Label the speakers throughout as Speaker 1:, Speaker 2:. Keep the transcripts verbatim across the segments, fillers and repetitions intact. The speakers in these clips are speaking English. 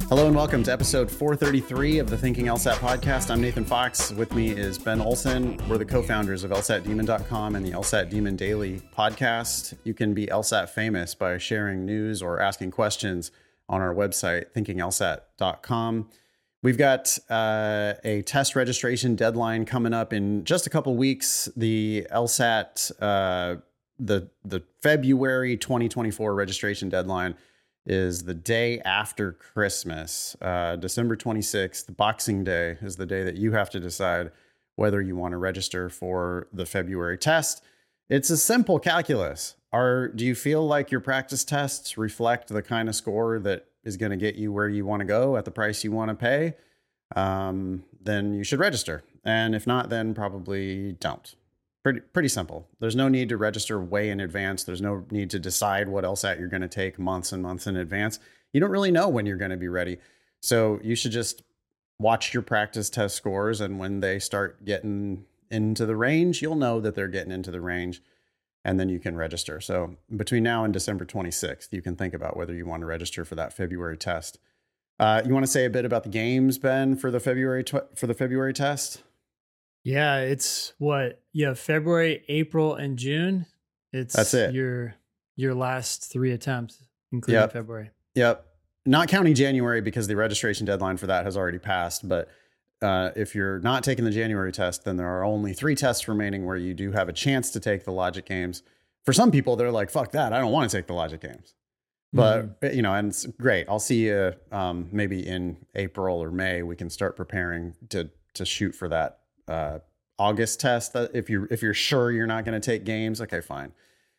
Speaker 1: Hello and welcome to episode four thirty-three of the Thinking LSAT podcast. I'm Nathan Fox. With me is Ben Olson. We're the co-founders of L S A T Demon dot com and the LSAT Demon Daily podcast. You can be LSAT famous by sharing news or asking questions on our website, thinking L S A T dot com. We've got uh, a test registration deadline coming up in just a couple weeks. The LSAT, uh, the the February twenty twenty-four registration deadline is the day after Christmas. uh, December twenty-sixth, Boxing Day, is the day that you have to decide whether you want to register for the February test. It's a simple calculus. Are, do you feel like your practice tests reflect the kind of score that is going to get you where you want to go at the price you want to pay? Um, then you should register. And if not, then probably don't. Pretty, pretty simple. There's no need to register way in advance. There's no need to decide what LSAT you're going to take months and months in advance. You don't really know when you're going to be ready. So you should just watch your practice test scores. And when they start getting into the range, you'll know that they're getting into the range, and then you can register. So between now and December twenty-sixth, you can think about whether you want to register for that February test. Uh, you want to say a bit about the games, Ben, for the February tw- for the February test?
Speaker 2: Yeah, it's what you have February, April, and June. It's
Speaker 1: That's it.
Speaker 2: Your your last three attempts, including
Speaker 1: Yep.
Speaker 2: February.
Speaker 1: Yep. Not counting January because the registration deadline for that has already passed. But uh, if you're not taking the January test, then there are only three tests remaining where you do have a chance to take the logic games. For some people, they're like, fuck that. I don't want to take the logic games. But, mm-hmm. you know, and it's great. I'll see you um, maybe in April or May. We can start preparing to to shoot for that uh, August test. That if you if you're sure you're not going to take games, okay, fine.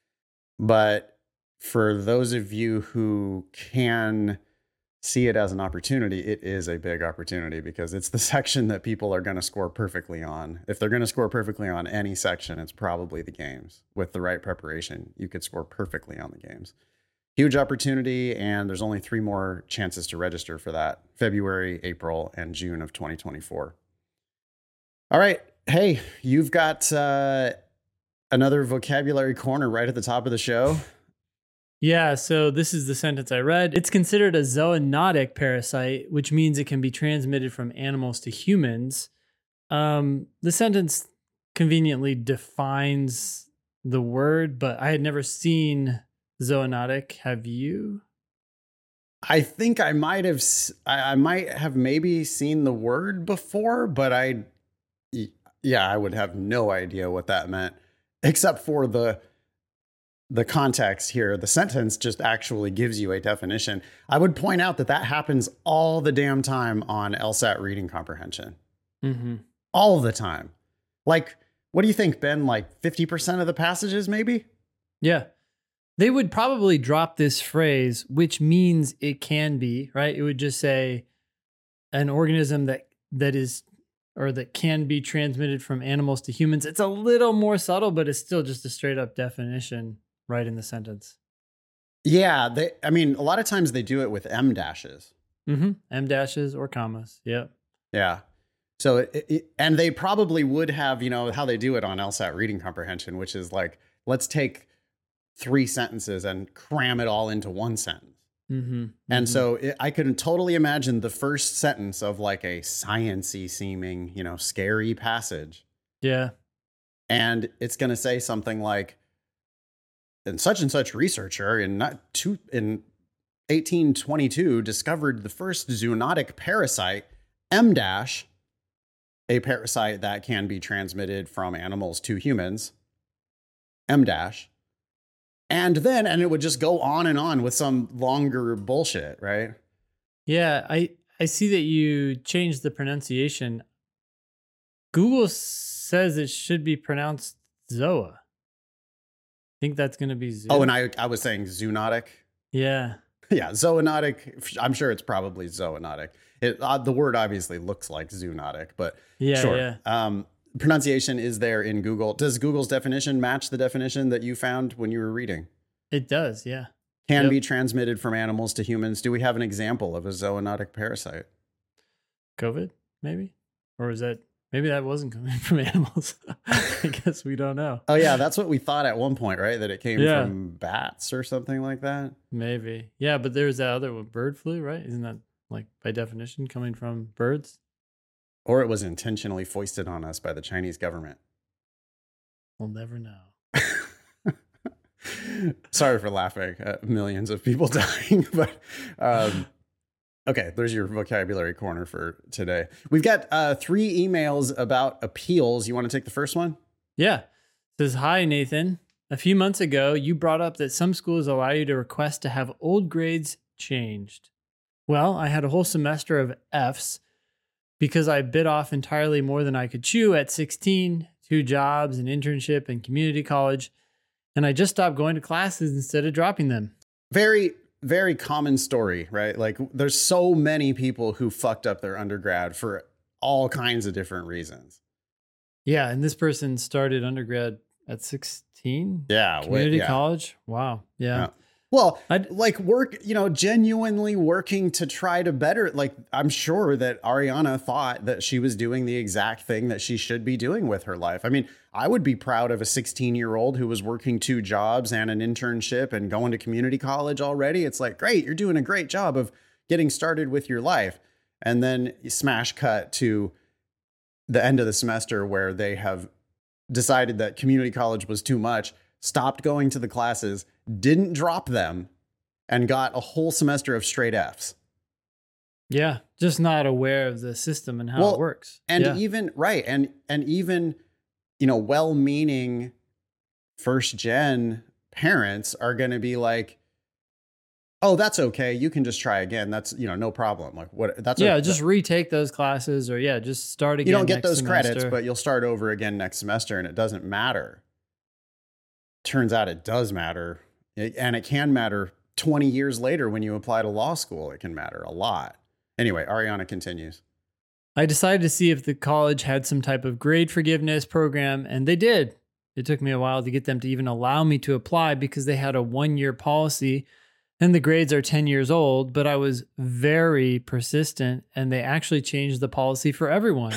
Speaker 1: But for those of you who can see it as an opportunity, it is a big opportunity because it's the section that people are going to score perfectly on. If they're going to score perfectly on any section, it's probably the games. With the right preparation, you could score perfectly on the games. Huge opportunity, and there's only three more chances to register for that: February, April, and June of twenty twenty-four. All right. Hey, you've got uh, another vocabulary corner right at the top of the show.
Speaker 2: Yeah, so this is the sentence I read. It's considered a zoonotic parasite, which means it can be transmitted from animals to humans. Um, the sentence conveniently defines the word, but I had never seen zoonotic. Have you?
Speaker 1: I think I might have, I might have maybe seen the word before, but I, yeah, I would have no idea what that meant, except for the the context here. The sentence just actually gives you a definition. I would point out that that happens all the damn time on LSAT reading comprehension.
Speaker 2: Mm-hmm.
Speaker 1: All the time. Like, what do you think, Ben? Like fifty percent of the passages, maybe?
Speaker 2: Yeah. They would probably drop this phrase, which means it can be, right? It would just say an organism that that is, or that can be transmitted from animals to humans. It's a little more subtle, but it's still just a straight up definition right in the sentence.
Speaker 1: Yeah. They, I mean, a lot of times they do it with M dashes.
Speaker 2: Mm-hmm. M dashes or commas. Yep.
Speaker 1: Yeah. So, it, it, and they probably would have, you know, how they do it on LSAT reading comprehension, which is like, let's take three sentences and cram it all into one sentence.
Speaker 2: Mm-hmm.
Speaker 1: And
Speaker 2: mm-hmm.
Speaker 1: so it, I can totally imagine the first sentence of like a science-y seeming, you know, scary passage.
Speaker 2: Yeah.
Speaker 1: And it's going to say something like, and such and such researcher in not two, in eighteen twenty-two discovered the first zoonotic parasite, M dash, a parasite that can be transmitted from animals to humans, M dash. And then, and it would just go on and on with some longer bullshit, right?
Speaker 2: Yeah, I, I see that you changed the pronunciation. Google says it should be pronounced Zoa. I think that's going to be zoo.
Speaker 1: Oh, and I, I was saying zoonotic.
Speaker 2: Yeah.
Speaker 1: Yeah, zoonotic. I'm sure it's probably zoonotic. It, uh, the word obviously looks like zoonotic, but
Speaker 2: yeah,
Speaker 1: sure.
Speaker 2: Yeah.
Speaker 1: Um, pronunciation is there in Google. Does Google's definition match the definition that you found when you were reading?
Speaker 2: It does, yeah.
Speaker 1: Can
Speaker 2: Yep.
Speaker 1: be transmitted from animals to humans. Do we have an example of a zoonotic parasite?
Speaker 2: COVID, maybe? Or is that, maybe that wasn't coming from animals. I guess we don't know.
Speaker 1: Oh, yeah, that's what we thought at one point, right? That it came
Speaker 2: Yeah.
Speaker 1: from bats or something like that.
Speaker 2: Maybe. Yeah, but there's that other one, bird flu, right? Isn't that? like by definition, coming from birds.
Speaker 1: Or it was intentionally foisted on us by the Chinese government.
Speaker 2: We'll never know.
Speaker 1: Sorry for laughing at millions of people dying, but um, okay, there's your vocabulary corner for today. We've got uh, three emails about appeals. You want to take the first one?
Speaker 2: Yeah. It says, hi, Nathan. A few months ago, you brought up that some schools allow you to request to have old grades changed. Well, I had a whole semester of Fs because I bit off entirely more than I could chew at sixteen, two jobs, an internship, and community college. And I just stopped going to classes instead of dropping them.
Speaker 1: Very, very common story, right? Like there's so many people who fucked up their undergrad for all kinds of different reasons.
Speaker 2: Yeah. And this person started undergrad at sixteen.
Speaker 1: Yeah.
Speaker 2: Community
Speaker 1: wait, yeah.
Speaker 2: college. Wow. Yeah.
Speaker 1: yeah. Well,
Speaker 2: I'd,
Speaker 1: like work, you know, genuinely working to try to better. Like I'm sure that Ariana thought that she was doing the exact thing that she should be doing with her life. I mean, I would be proud of a sixteen year old who was working two jobs and an internship and going to community college already. It's like, great, you're doing a great job of getting started with your life. And then you smash cut to the end of the semester where they have decided that community college was too much, stopped going to the classes, didn't drop them, and got a whole semester of straight Fs.
Speaker 2: Yeah. Just not aware of the system and how
Speaker 1: well,
Speaker 2: it works.
Speaker 1: And
Speaker 2: yeah.
Speaker 1: even, right. And, and even, you know, well-meaning first gen parents are going to be like, oh, that's okay. You can just try again. That's, you know, no problem. Like what that's,
Speaker 2: yeah,
Speaker 1: a,
Speaker 2: just retake those classes or yeah, just start again.
Speaker 1: You don't get
Speaker 2: next
Speaker 1: those
Speaker 2: semester.
Speaker 1: credits, but you'll start over again next semester and it doesn't matter. Turns out it does matter. It, and it can matter twenty years later when you apply to law school. It can matter a lot. Anyway, Ariana continues.
Speaker 2: I decided to see if the college had some type of grade forgiveness program, and they did. It took me a while to get them to even allow me to apply because they had a one-year policy and the grades are ten years old, but I was very persistent and they actually changed the policy for everyone.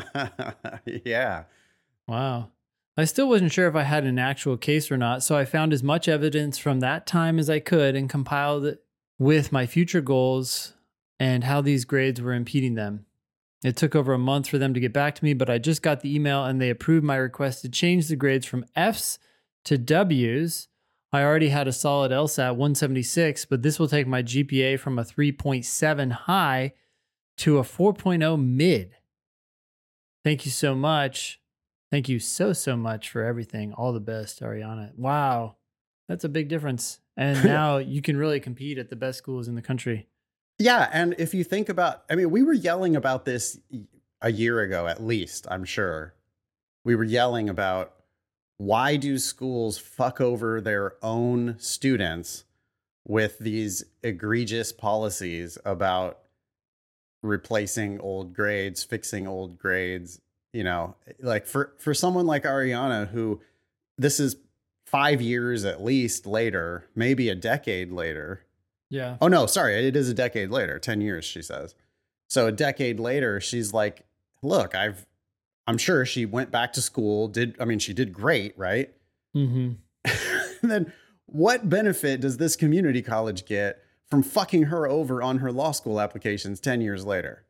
Speaker 1: Yeah.
Speaker 2: Wow. I still wasn't sure if I had an actual case or not, so I found as much evidence from that time as I could and compiled it with my future goals and how these grades were impeding them. It took over a month for them to get back to me, but I just got the email and they approved my request to change the grades from Fs to Ws. I already had a solid LSAT one seventy-six, but this will take my G P A from a three point seven high to a four point oh mid. Thank you so much. Thank you so, so much for everything. All the best, Ariana. Wow. That's a big difference. And now you can really compete at the best schools in the country.
Speaker 1: Yeah. And if you think about, I mean, we were yelling about this a year ago, at least, I'm sure. We were yelling about why do schools fuck over their own students with these egregious policies about replacing old grades, fixing old grades. You know, like for, for someone like Ariana, who this is five years at least later, maybe a decade later.
Speaker 2: Yeah.
Speaker 1: Oh, no, sorry. It is a decade later, ten years, she says. So a decade later, she's like, look, I've, I'm sure she went back to school, did, I mean, she did great, right?
Speaker 2: Mm-hmm.
Speaker 1: And then what benefit does this community college get from fucking her over on her law school applications ten years later?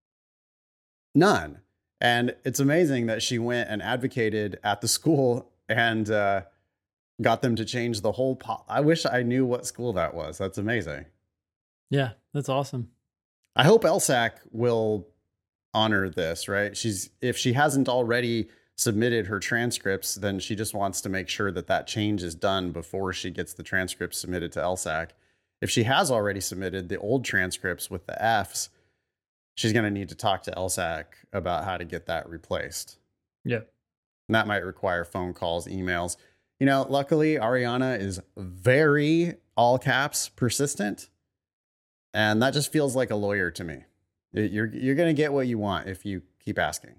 Speaker 1: None. And it's amazing that she went and advocated at the school and uh, got them to change the whole. Po- I wish I knew what school that was. That's amazing.
Speaker 2: Yeah, that's awesome.
Speaker 1: I hope LSAC will honor this, right? She's if she hasn't already submitted her transcripts, then she just wants to make sure that that change is done before she gets the transcripts submitted to LSAC. If she has already submitted the old transcripts with the Fs, she's going to need to talk to LSAC about how to get that replaced.
Speaker 2: Yeah.
Speaker 1: And that might require phone calls, emails. You know, luckily, Ariana is very, all caps, persistent. And that just feels like a lawyer to me. You're, you're going to get what you want if you keep asking.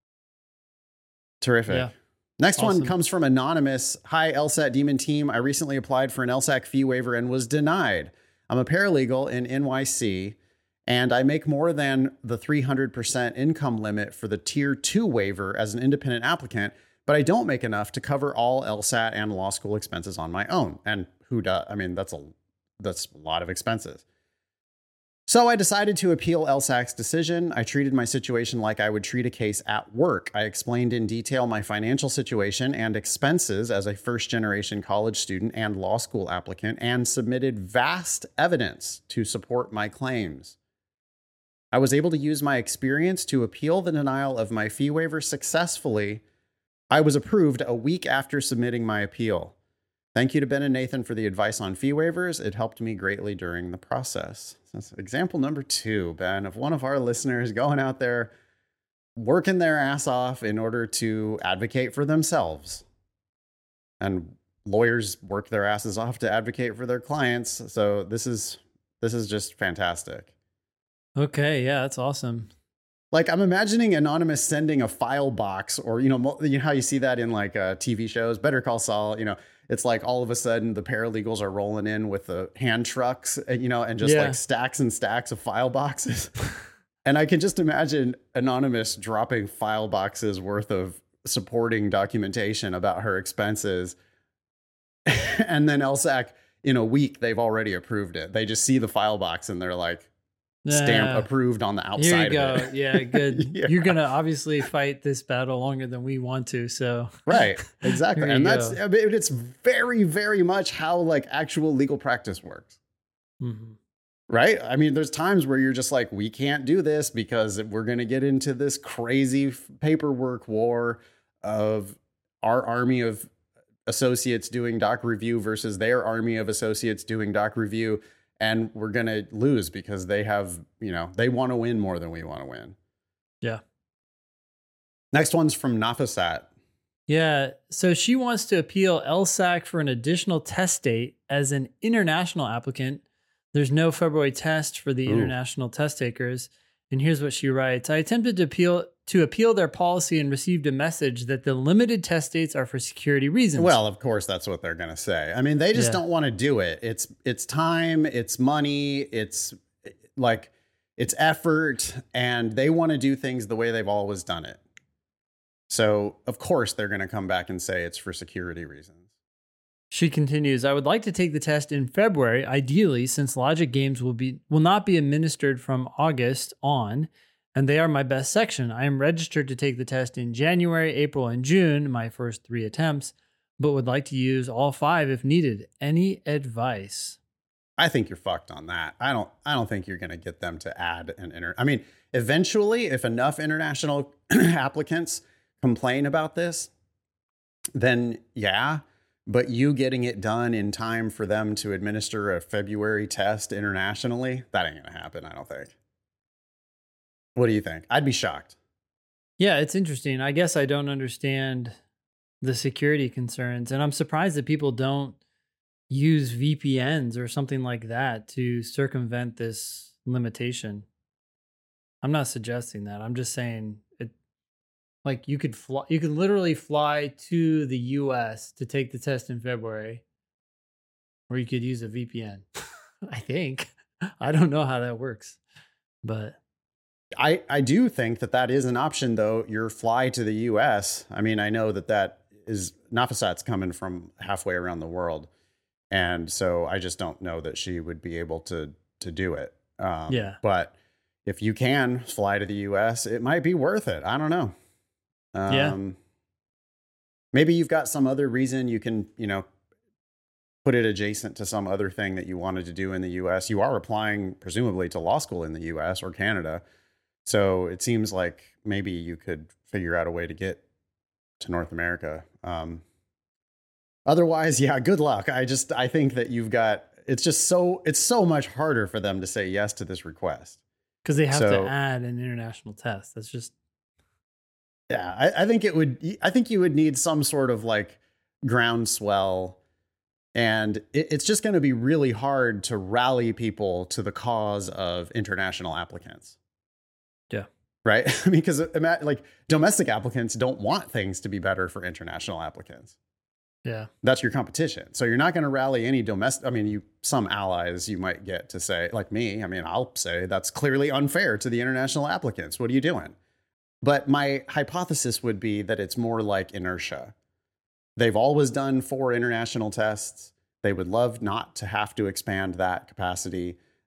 Speaker 1: Terrific. Yeah. Next awesome. One comes from Anonymous. Hi, LSAT Demon Team. I recently applied for an LSAC fee waiver and was denied. I'm a paralegal in N Y C. And I make more than the three hundred percent income limit for the tier two waiver as an independent applicant, but I don't make enough to cover all LSAT and law school expenses on my own. And who does? I mean, that's a, that's a lot of expenses. So I decided to appeal L S A C's decision. I treated my situation like I would treat a case at work. I explained in detail my financial situation and expenses as a first-generation college student and law school applicant, and submitted vast evidence to support my claims. I was able to use my experience to appeal the denial of my fee waiver successfully. I was approved a week after submitting my appeal. Thank you to Ben and Nathan for the advice on fee waivers. It helped me greatly during the process. That's example number two, Ben, of one of our listeners going out there, working their ass off in order to advocate for themselves. And lawyers work their asses off to advocate for their clients. So this is this is just fantastic.
Speaker 2: Okay, yeah, that's awesome.
Speaker 1: Like, I'm imagining Anonymous sending a file box, or, you know, you know how you see that in like uh, T V shows, Better Call Saul, you know, it's like all of a sudden the paralegals are rolling in with the hand trucks, you know, and just yeah. like stacks and stacks of file boxes. And I can just imagine Anonymous dropping file boxes worth of supporting documentation about her expenses. And then L S A C, in a week, they've already approved it. They just see the file box and they're like, stamp uh, approved on the outside
Speaker 2: Here you
Speaker 1: of
Speaker 2: go.
Speaker 1: it.
Speaker 2: Yeah, good. yeah. You're going to obviously fight this battle longer than we want to. So
Speaker 1: right, exactly. And that's, I mean, it's very, very much how like actual legal practice works. Mm-hmm. Right. I mean, there's times where you're just like, we can't do this because we're going to get into this crazy paperwork war of our army of associates doing doc review versus their army of associates doing doc review. And we're going to lose because they have, you know, they want to win more than we want to win.
Speaker 2: Yeah.
Speaker 1: Next one's from Nafasat.
Speaker 2: Yeah. So she wants to appeal L S A C for an additional test date as an international applicant. There's no February test for the Ooh. international test takers. And here's what she writes. I attempted to appeal to appeal their policy and received a message that the limited test dates are for security reasons.
Speaker 1: Well, of course, that's what they're going to say. I mean, they just yeah. don't want to do it. It's it's time, it's money, it's like it's effort, and they want to do things the way they've always done it. So, of course, they're going to come back and say it's for security reasons.
Speaker 2: She continues, I would like to take the test in February, ideally, since logic games will be will not be administered from August on, and they are my best section. I am registered to take the test in January, April, and June, my first three attempts, but would like to use all five if needed. Any advice?
Speaker 1: I think you're fucked on that. I don't I don't think you're going to get them to add an inter. I mean, eventually, if enough international applicants complain about this, then yeah. But you getting it done in time for them to administer a February test internationally, that ain't going to happen, I don't think. What do you think? I'd be shocked.
Speaker 2: Yeah, it's interesting. I guess I don't understand the security concerns. And I'm surprised that people don't use V P Ns or something like that to circumvent this limitation. I'm not suggesting that. I'm just saying it. Like you could fly, you could literally fly to the U S to take the test in February, or you could use a V P N. I think. I don't know how that works, but
Speaker 1: I, I do think that that is an option, though. Your fly to the U S. I mean, I know that that is Nafasat's coming from halfway around the world. And so I just don't know that she would be able to, to do it. Um,
Speaker 2: yeah.
Speaker 1: But if you can fly to the U S, it might be worth it. I don't know. Um,
Speaker 2: yeah.
Speaker 1: Maybe you've got some other reason you can, you know, put it adjacent to some other thing that you wanted to do in the U S. You are applying presumably to law school in the U S or Canada. So it seems like maybe you could figure out a way to get to North America. Um, otherwise, yeah, good luck. I just, I think that you've got, it's just so, it's so much harder for them to say yes to this request.
Speaker 2: Because they have
Speaker 1: so,
Speaker 2: to add an international test. That's just.
Speaker 1: Yeah, I, I think it would, I think you would need some sort of like groundswell. And it, it's just going to be really hard to rally people to the cause of international applicants.
Speaker 2: Yeah.
Speaker 1: Right. I mean, because like domestic applicants don't want things to be better for international applicants.
Speaker 2: Yeah.
Speaker 1: That's your competition. So you're not going to rally any domestic. I mean, you, some allies you might get to say, like me, I mean, I'll say that's clearly unfair to the international applicants. What are you doing? But my hypothesis would be that it's more like inertia. They've always done four international tests. They would love not to have to expand that capacity.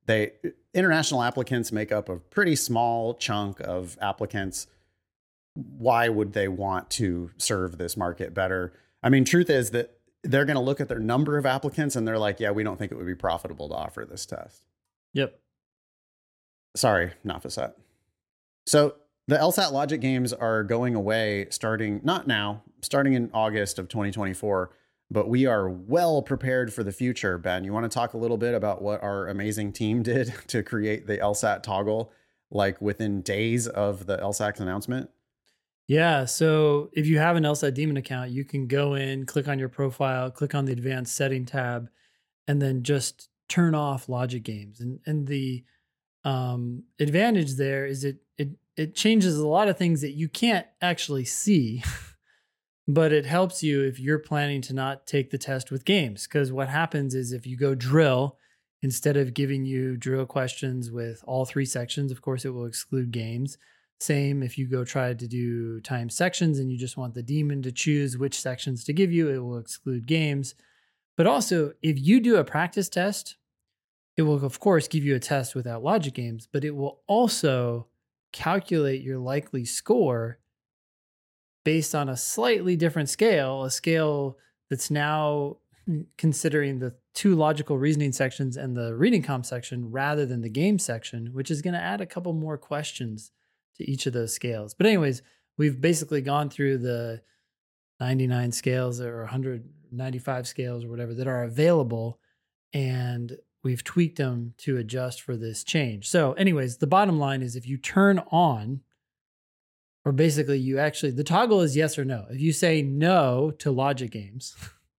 Speaker 1: they international applicants make up a pretty small chunk of applicants. Why would they want to serve this market better? I mean, truth is that they're going to look at their number of applicants and they're like, yeah, we don't think it would be profitable to offer this test.
Speaker 2: Yep.
Speaker 1: Sorry, Nafisat. So the LSAT logic games are going away starting, not now, starting in August of twenty twenty-four, but we are well prepared for the future. Ben, you want to talk a little bit about what our amazing team did to create the LSAT toggle, like within days of the LSAT's announcement?
Speaker 2: Yeah. So if you have an LSAT Demon account, you can go in, click on your profile, click on the advanced setting tab, and then just turn off logic games. And and the um, advantage there is it it it changes a lot of things that you can't actually see, but it helps you if you're planning to not take the test with games. Because what happens is if you go drill, instead of giving you drill questions with all three sections, of course, it will exclude games. Same if you go try to do time sections and you just want the demon to choose which sections to give you, it will exclude games. But also, if you do a practice test, it will, of course, give you a test without logic games, but it will also calculate your likely score based on a slightly different scale, a scale that's now considering the two logical reasoning sections and the reading comp section rather than the game section, which is going to add a couple more questions to each of those scales. But anyways, we've basically gone through the ninety-nine scales or one hundred ninety-five scales or whatever that are available, and we've tweaked them to adjust for this change. So anyways, the bottom line is if you turn on, or basically you actually, the toggle is yes or no. If you say no to logic games,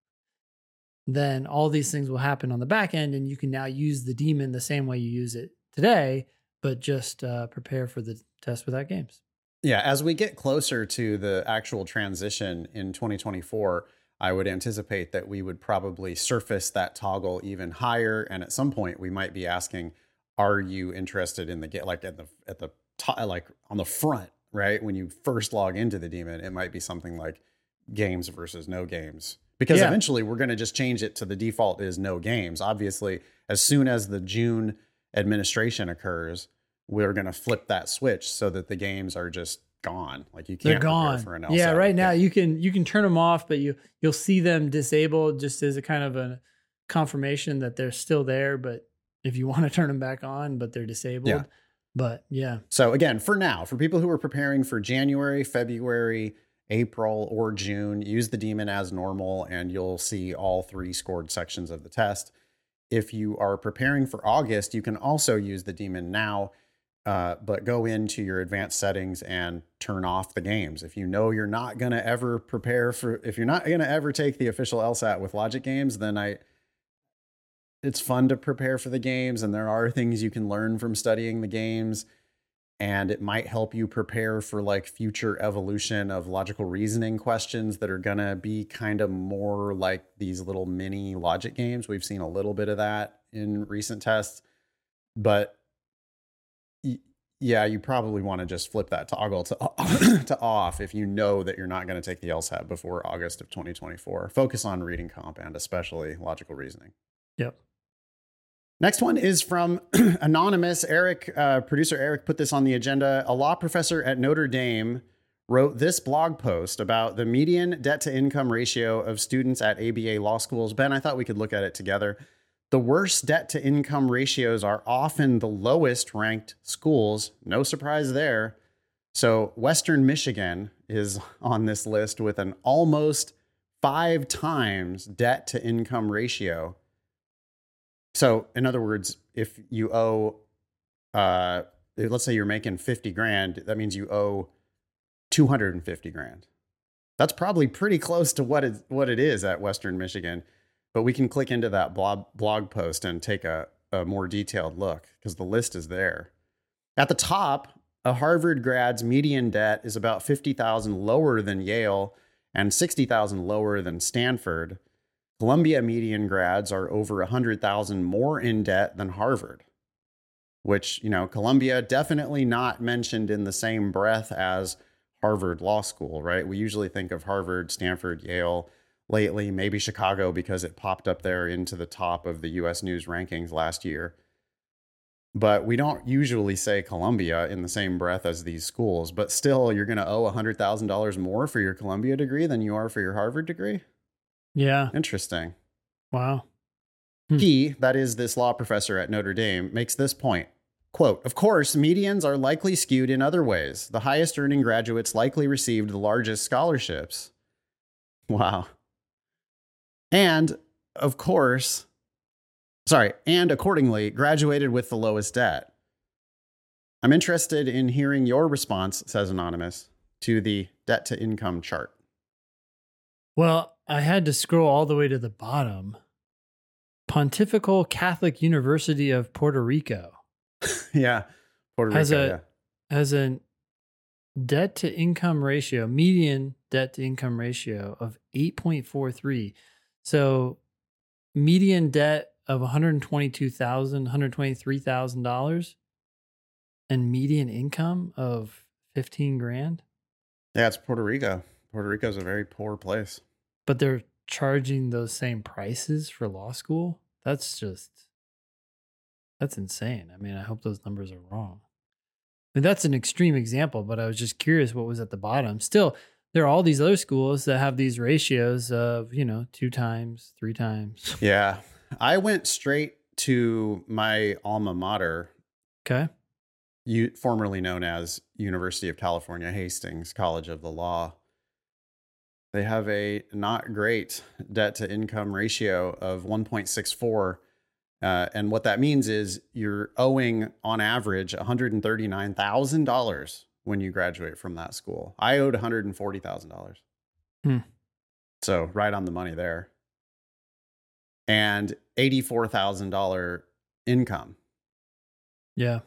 Speaker 2: then all these things will happen on the back end, and you can now use the demon the same way you use it today, but just uh, prepare for the test without games.
Speaker 1: Yeah, as we get closer to the actual transition in twenty twenty-four, I would anticipate that we would probably surface that toggle even higher. And at some point we might be asking, are you interested in the get like at the, at the top, like on the front, right? When you first log into the demon, it might be something like games versus no games, because yeah. eventually we're going to just change it to the default is no games. Obviously, as soon as the June administration occurs, we're going to flip that switch so that the games are just gone. Like you can't
Speaker 2: They're gone.
Speaker 1: For an LSAT.
Speaker 2: Yeah, right now you can you can turn them off, but you you'll see them disabled just as a kind of a confirmation that they're still there. But if you want to turn them back on, but they're disabled.
Speaker 1: Yeah.
Speaker 2: But yeah.
Speaker 1: So again, for now, for people who are preparing for January, February, April, or June, use the demon as normal, and you'll see all three scored sections of the test. If you are preparing for August, you can also use the demon now. Uh, but go into your advanced settings and turn off the games. If you know you're not going to ever prepare for, if you're not going to ever take the official LSAT with logic games, then I, it's fun to prepare for the games. And there are things you can learn from studying the games, and it might help you prepare for like future evolution of logical reasoning questions that are going to be kind of more like these little mini logic games. We've seen a little bit of that in recent tests, but yeah, you probably want to just flip that toggle to, to off if you know that you're not going to take the LSAT before August of twenty twenty-four. Focus on reading comp and especially logical reasoning.
Speaker 2: Yep.
Speaker 1: Next one is from Anonymous. Eric, uh, producer Eric put this on the agenda. A law professor at Notre Dame wrote this blog post about the median debt to income ratio of students at A B A law schools. Ben, I thought we could look at it together. The worst debt to income ratios are often the lowest ranked schools. No surprise there. So Western Michigan is on this list with an almost five times debt to income ratio. So in other words, if you owe, uh, let's say you're making fifty grand, that means you owe two hundred fifty grand. That's probably pretty close to what it, what it is at Western Michigan. But we can click into that blog, blog post and take a, a more detailed look because the list is there. At the top, a Harvard grad's median debt is about fifty thousand lower than Yale and sixty thousand lower than Stanford. Columbia median grads are over one hundred thousand more in debt than Harvard, which, you know, Columbia definitely not mentioned in the same breath as Harvard Law School, right? We usually think of Harvard, Stanford, Yale. Lately, maybe Chicago because it popped up there into the top of the U S News rankings last year. But we don't usually say Columbia in the same breath as these schools. But still, you're going to owe one hundred thousand dollars more for your Columbia degree than you are for your Harvard degree?
Speaker 2: Yeah.
Speaker 1: Interesting.
Speaker 2: Wow.
Speaker 1: He, that is this law professor at Notre Dame, makes this point. Quote, of course, medians are likely skewed in other ways. The highest earning graduates likely received the largest scholarships. Wow. And, of course, sorry, and accordingly, graduated with the lowest debt. I'm interested in hearing your response, says Anonymous, to the debt to income chart.
Speaker 2: Well, I had to scroll all the way to the bottom. Pontifical Catholic University of Puerto Rico.
Speaker 1: Yeah, Puerto
Speaker 2: has
Speaker 1: Rico,
Speaker 2: a,
Speaker 1: yeah.
Speaker 2: has a debt to income ratio, median debt to income ratio of eight point four three. So median debt of one hundred twenty-two thousand dollars, one hundred twenty-three thousand dollars and median income of fifteen grand.
Speaker 1: Yeah, it's Puerto Rico. Puerto Rico is a very poor place.
Speaker 2: But they're charging those same prices for law school. That's just, that's insane. I mean, I hope those numbers are wrong. I mean, that's an extreme example, but I was just curious what was at the bottom. Still, there are all these other schools that have these ratios of, you know, two times, three times.
Speaker 1: Yeah. I went straight to my alma mater.
Speaker 2: Okay.
Speaker 1: You, formerly known as University of California, Hastings College of the Law. They have a not great debt to income ratio of one point six four. Uh, and what that means is you're owing on average one hundred thirty-nine thousand dollars when you graduate from that school. I owed one hundred forty thousand dollars.
Speaker 2: Hmm.
Speaker 1: So right on the money there. And eighty-four thousand dollars income.
Speaker 2: Yeah.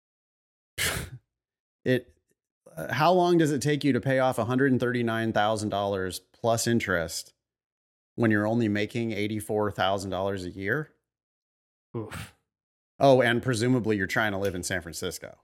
Speaker 1: It. Uh, how long does it take you to pay off one hundred thirty-nine thousand dollars plus interest when you're only making eighty-four thousand dollars a year?
Speaker 2: Oof.
Speaker 1: Oh, and presumably you're trying to live in San Francisco.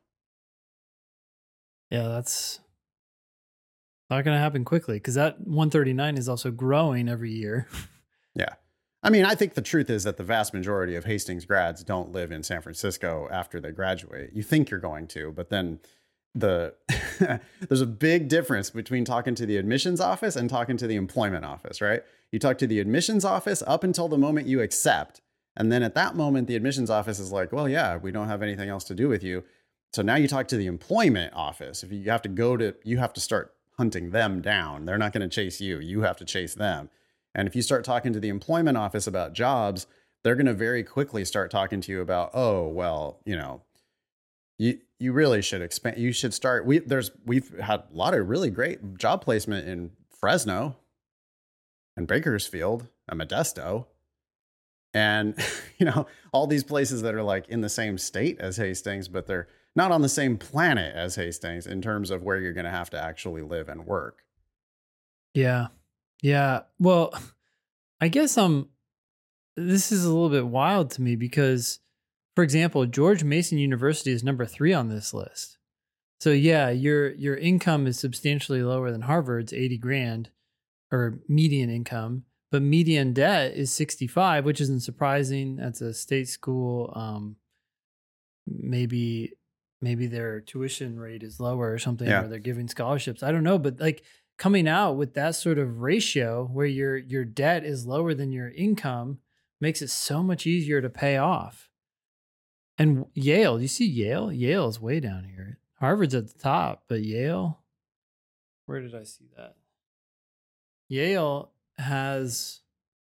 Speaker 2: Yeah, that's not going to happen quickly because that one thirty-nine is also growing every year.
Speaker 1: Yeah. I mean, I think the truth is that the vast majority of Hastings grads don't live in San Francisco after they graduate. You think you're going to, but then the there's a big difference between talking to the admissions office and talking to the employment office, right? You talk to the admissions office up until the moment you accept. And then at that moment, the admissions office is like, well, yeah, we don't have anything else to do with you. So now you talk to the employment office. If you have to go to, you have to start hunting them down. They're not going to chase you. You have to chase them. And if you start talking to the employment office about jobs, they're going to very quickly start talking to you about, oh, well, you know, you, you really should expand. You should start. We there's, we've had a lot of really great job placement in Fresno and Bakersfield and Modesto. And, you know, all these places that are like in the same state as Hastings, but they're not on the same planet as Hastings in terms of where you're going to have to actually live and work.
Speaker 2: Yeah. Yeah. Well, I guess I'm, this is a little bit wild to me because, for example, George Mason University is number three on this list. So yeah, your, your income is substantially lower than Harvard's eighty grand or median income. But median debt is sixty-five, which isn't surprising. That's a state school. Um, maybe maybe their tuition rate is lower or something,
Speaker 1: Yeah.
Speaker 2: or they're giving scholarships. I don't know, but like coming out with that sort of ratio where your your debt is lower than your income makes it so much easier to pay off. And Yale, you see Yale? Yale is way down here. Harvard's at the top, but Yale, where did I see that? Yale has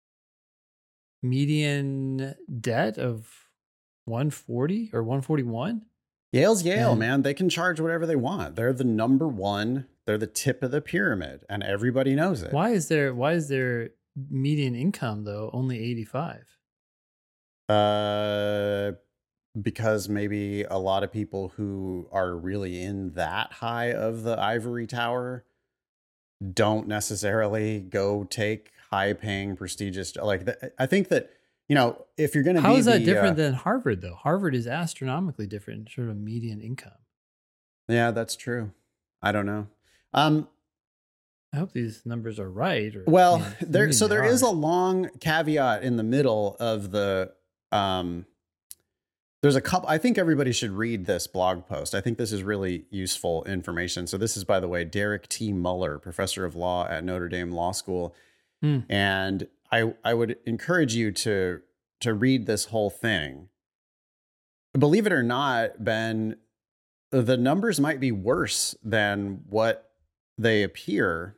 Speaker 2: median debt of one forty or one forty-one.
Speaker 1: Yale's Yale,
Speaker 2: And-
Speaker 1: man. They can charge whatever they want. They're the number one. They're the tip of the pyramid, and everybody knows it.
Speaker 2: Why is there why is their median income though only eighty-five?
Speaker 1: Uh, because maybe a lot of people who are really in that high of the ivory tower don't necessarily go take high-paying, prestigious. Like, th- I think that, you know, if you're going to be
Speaker 2: How is that
Speaker 1: the,
Speaker 2: different
Speaker 1: uh,
Speaker 2: than Harvard though? Harvard is astronomically different in sort of median income.
Speaker 1: yeah, that's true. I don't know. Um,
Speaker 2: I hope these numbers are right. Or,
Speaker 1: well,
Speaker 2: I mean, to
Speaker 1: there.
Speaker 2: me
Speaker 1: So
Speaker 2: they
Speaker 1: there is
Speaker 2: are.
Speaker 1: a long caveat in the middle of the um, there's a couple, I think everybody should read this blog post. I think this is really useful information. So this is, by the way, Derek T. Muller, professor of law at Notre Dame Law School. Hmm. And I, I would encourage you to, to read this whole thing. Believe it or not, Ben, the numbers might be worse than what they appear,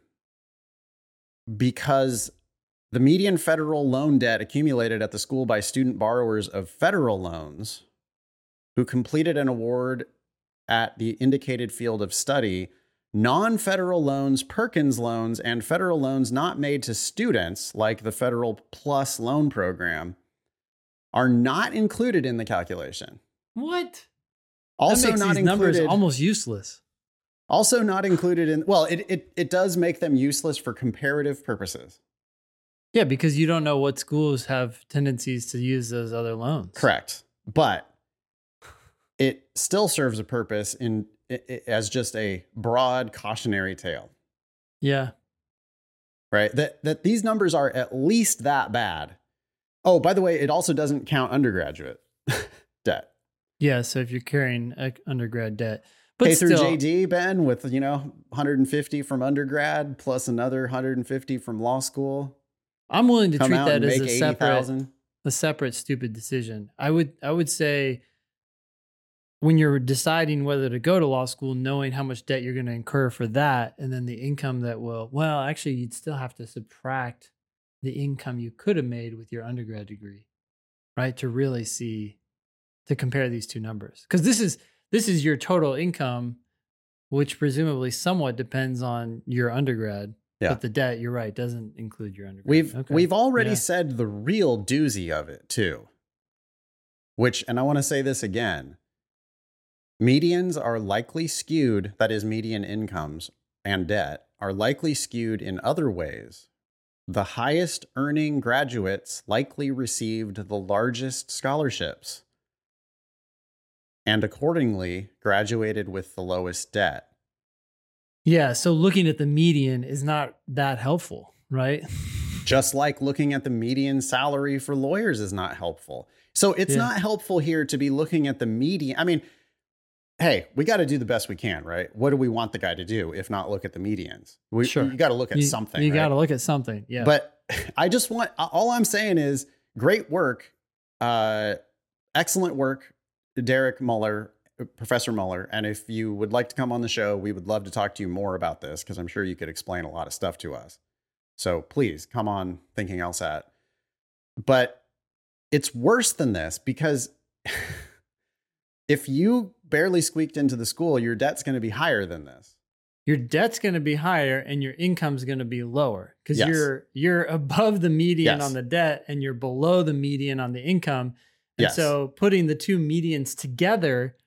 Speaker 1: because the median federal loan debt accumulated at the school by student borrowers of federal loans who completed an award at the indicated field of study, non-federal loans, Perkins loans, and federal loans not made to students, like the Federal Plus Loan Program, are not included in the calculation.
Speaker 2: What?
Speaker 1: Also
Speaker 2: that makes
Speaker 1: not
Speaker 2: these
Speaker 1: included,
Speaker 2: numbers almost useless.
Speaker 1: Also not included in, well, it, it, it does make them useless for comparative purposes.
Speaker 2: Yeah, because you don't know what schools have tendencies to use those other loans.
Speaker 1: Correct. But it still serves a purpose in as just a broad cautionary tale.
Speaker 2: Yeah.
Speaker 1: Right? That that these numbers are at least that bad. Oh, by the way, it also doesn't count undergraduate debt.
Speaker 2: Yeah, so if you're carrying undergrad debt. But
Speaker 1: K through
Speaker 2: still,
Speaker 1: J D, Ben, with, you know, one hundred fifty from undergrad plus another one hundred fifty from law school.
Speaker 2: I'm willing to
Speaker 1: Come
Speaker 2: treat
Speaker 1: out
Speaker 2: that
Speaker 1: and
Speaker 2: as
Speaker 1: make
Speaker 2: a
Speaker 1: eighty
Speaker 2: separate
Speaker 1: thousand.
Speaker 2: a separate stupid decision. I would I would say when you're deciding whether to go to law school, knowing how much debt you're going to incur for that, and then the income that will, well, actually, you'd still have to subtract the income you could have made with your undergrad degree, right? To really see, to compare these two numbers. Because this is this is your total income, which presumably somewhat depends on your undergrad.
Speaker 1: Yeah.
Speaker 2: But the debt, you're right, doesn't include your undergrad.
Speaker 1: We've
Speaker 2: okay.
Speaker 1: we've already
Speaker 2: Yeah.
Speaker 1: said the real doozy of it too. Which, and I want to say this again, medians are likely skewed, that is median incomes and debt, are likely skewed in other ways. The highest earning graduates likely received the largest scholarships and accordingly graduated with the lowest debt.
Speaker 2: Yeah, so looking at the median is not that helpful, right?
Speaker 1: Just like looking at the median salary for lawyers is not helpful. So it's
Speaker 2: Yeah.
Speaker 1: not helpful here to be looking at the median. I mean, hey, we got to do the best we can, right? What do we want the guy to do if not look at the medians? We,
Speaker 2: Sure.
Speaker 1: You got to look at
Speaker 2: You,
Speaker 1: something.
Speaker 2: you
Speaker 1: right?
Speaker 2: got to look at something, yeah.
Speaker 1: But I just want, all I'm saying is great work, uh, excellent work, Derek Muller, Professor Muller. And if you would like to come on the show, we would love to talk to you more about this because I'm sure you could explain a lot of stuff to us. So please come on Thinking LSAT. But it's worse than this because if you barely squeaked into the school, your debt's going to be higher than this.
Speaker 2: Your debt's going to be higher and your income's going to be lower because
Speaker 1: Yes.
Speaker 2: you're you're above the median
Speaker 1: Yes.
Speaker 2: on the debt and you're below the median on the income. And
Speaker 1: Yes.
Speaker 2: so putting the two medians together,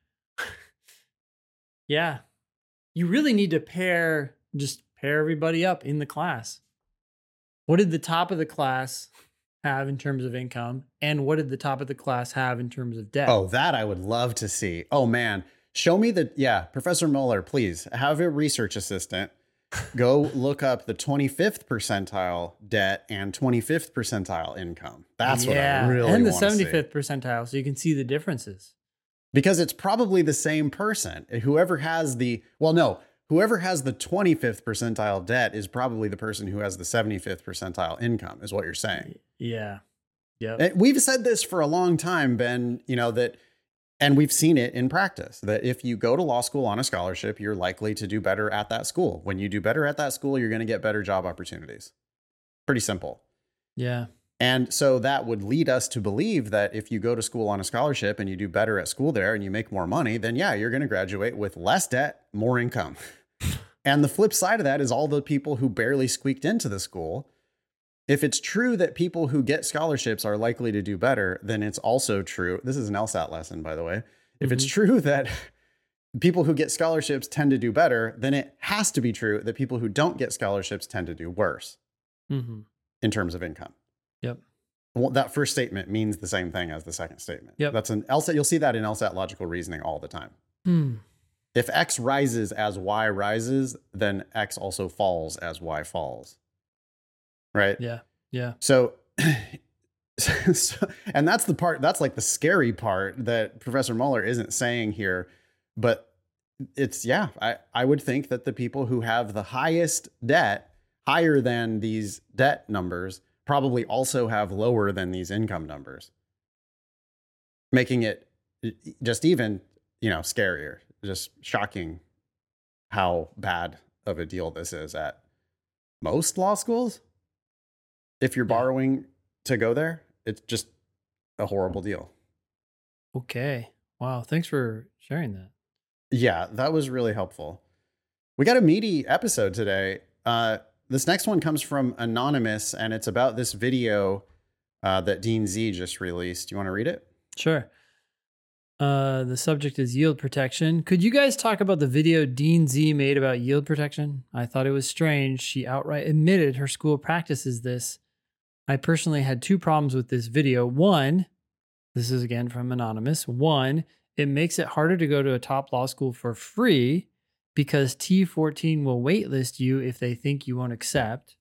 Speaker 2: yeah, you really need to pair, just pair everybody up in the class. What did the top of the class have in terms of income? And what did the top of the class have in terms of debt?
Speaker 1: Oh, that I would love to see. Oh, man. Show me the, yeah, Professor Muller, please have a research assistant go look up the twenty-fifth percentile debt and twenty-fifth percentile income. That's
Speaker 2: yeah.
Speaker 1: what I really
Speaker 2: and the
Speaker 1: want to see.
Speaker 2: seventy-fifth percentile, so you can see the differences.
Speaker 1: Because it's probably the same person. Whoever has the, well, no, whoever has the twenty-fifth percentile debt is probably the person who has the seventy-fifth percentile income, is what you're saying.
Speaker 2: Yeah. Yep.
Speaker 1: And we've said this for a long time, Ben, you know, that, and we've seen it in practice, that if you go to law school on a scholarship, you're likely to do better at that school. When you do better at that school, you're going to get better job opportunities. Pretty simple.
Speaker 2: Yeah.
Speaker 1: And so that would lead us to believe that if you go to school on a scholarship and you do better at school there and you make more money, then yeah, you're going to graduate with less debt, more income. And the flip side of that is all the people who barely squeaked into the school. If it's true that people who get scholarships are likely to do better, then it's also true. This is an LSAT lesson, by the way. If
Speaker 2: Mm-hmm.
Speaker 1: it's true that people who get scholarships tend to do better, then it has to be true that people who don't get scholarships tend to do worse
Speaker 2: Mm-hmm.
Speaker 1: in terms of income.
Speaker 2: Yep.
Speaker 1: Well, that first statement means the same thing as the second statement.
Speaker 2: Yep.
Speaker 1: That's an LSAT. You'll see that in LSAT logical reasoning all the time.
Speaker 2: Hmm.
Speaker 1: If X rises as Y rises, then X also falls as Y falls. Right?
Speaker 2: Yeah. Yeah.
Speaker 1: So so, and that's the part, that's like the scary part that Professor Mueller isn't saying here. But it's, yeah, I, I would think that the people who have the highest debt, higher than these debt numbers, probably also have lower than these income numbers, making it just even, you know, scarier, just shocking how bad of a deal this is at most law schools. If you're borrowing to go there, it's just a horrible deal.
Speaker 2: Okay. Wow. Thanks for sharing that.
Speaker 1: Yeah, that was really helpful. We got a meaty episode today. Uh, this next one comes from Anonymous, and it's about this video uh, that Dean Z just released. Do you want to read it?
Speaker 2: Sure. Uh, the subject is yield protection. Could you guys talk about the video Dean Z made about yield protection? I thought it was strange. She outright admitted her school practices this. I personally had two problems with this video. One, this is again from Anonymous. One, it makes it harder to go to a top law school for free because T fourteen will waitlist you if they think you won't accept.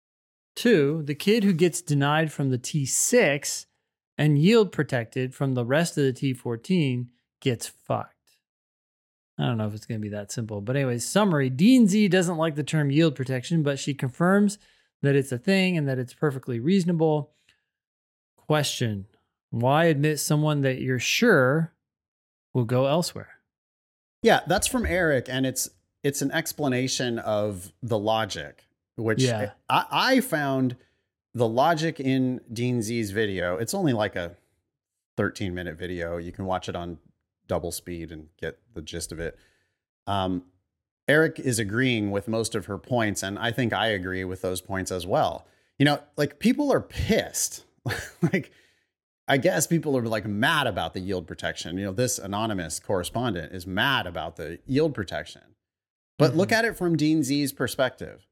Speaker 2: Two, the kid who gets denied from the T six and yield protected from the rest of the T fourteen gets fucked. I don't know if it's going to be that simple. But anyways, summary, Dean Z doesn't like the term yield protection, but she confirms that it's a thing and that it's perfectly reasonable. Question, why admit someone that you're sure will go elsewhere?
Speaker 1: Yeah, that's from Eric, and it's it's an explanation of the logic, which
Speaker 2: yeah.
Speaker 1: I, I found the logic in Dean Z's video. It's only like a thirteen minute video. You can watch it on double speed and get the gist of it. Um, Eric is agreeing with most of her points, and I think I agree with those points as well. You know, like people are pissed. Like, I guess people are like mad about the yield protection. You know, this anonymous correspondent is mad about the yield protection. But mm-hmm. look at it from Dean Z's perspective.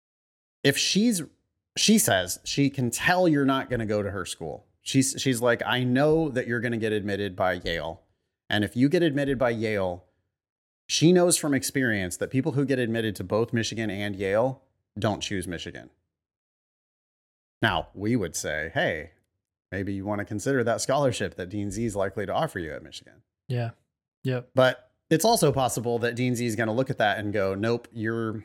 Speaker 1: If she's, she says she can tell you're not going to go to her school. She's, she's like, I know that you're going to get admitted by Yale. And if you get admitted by Yale, she knows from experience that people who get admitted to both Michigan and Yale don't choose Michigan. Now, we would say, hey, maybe you want to consider that scholarship that Dean Z is likely to offer you at Michigan.
Speaker 2: Yeah. Yep.
Speaker 1: But it's also possible that Dean Z is going to look at that and go, nope, you're,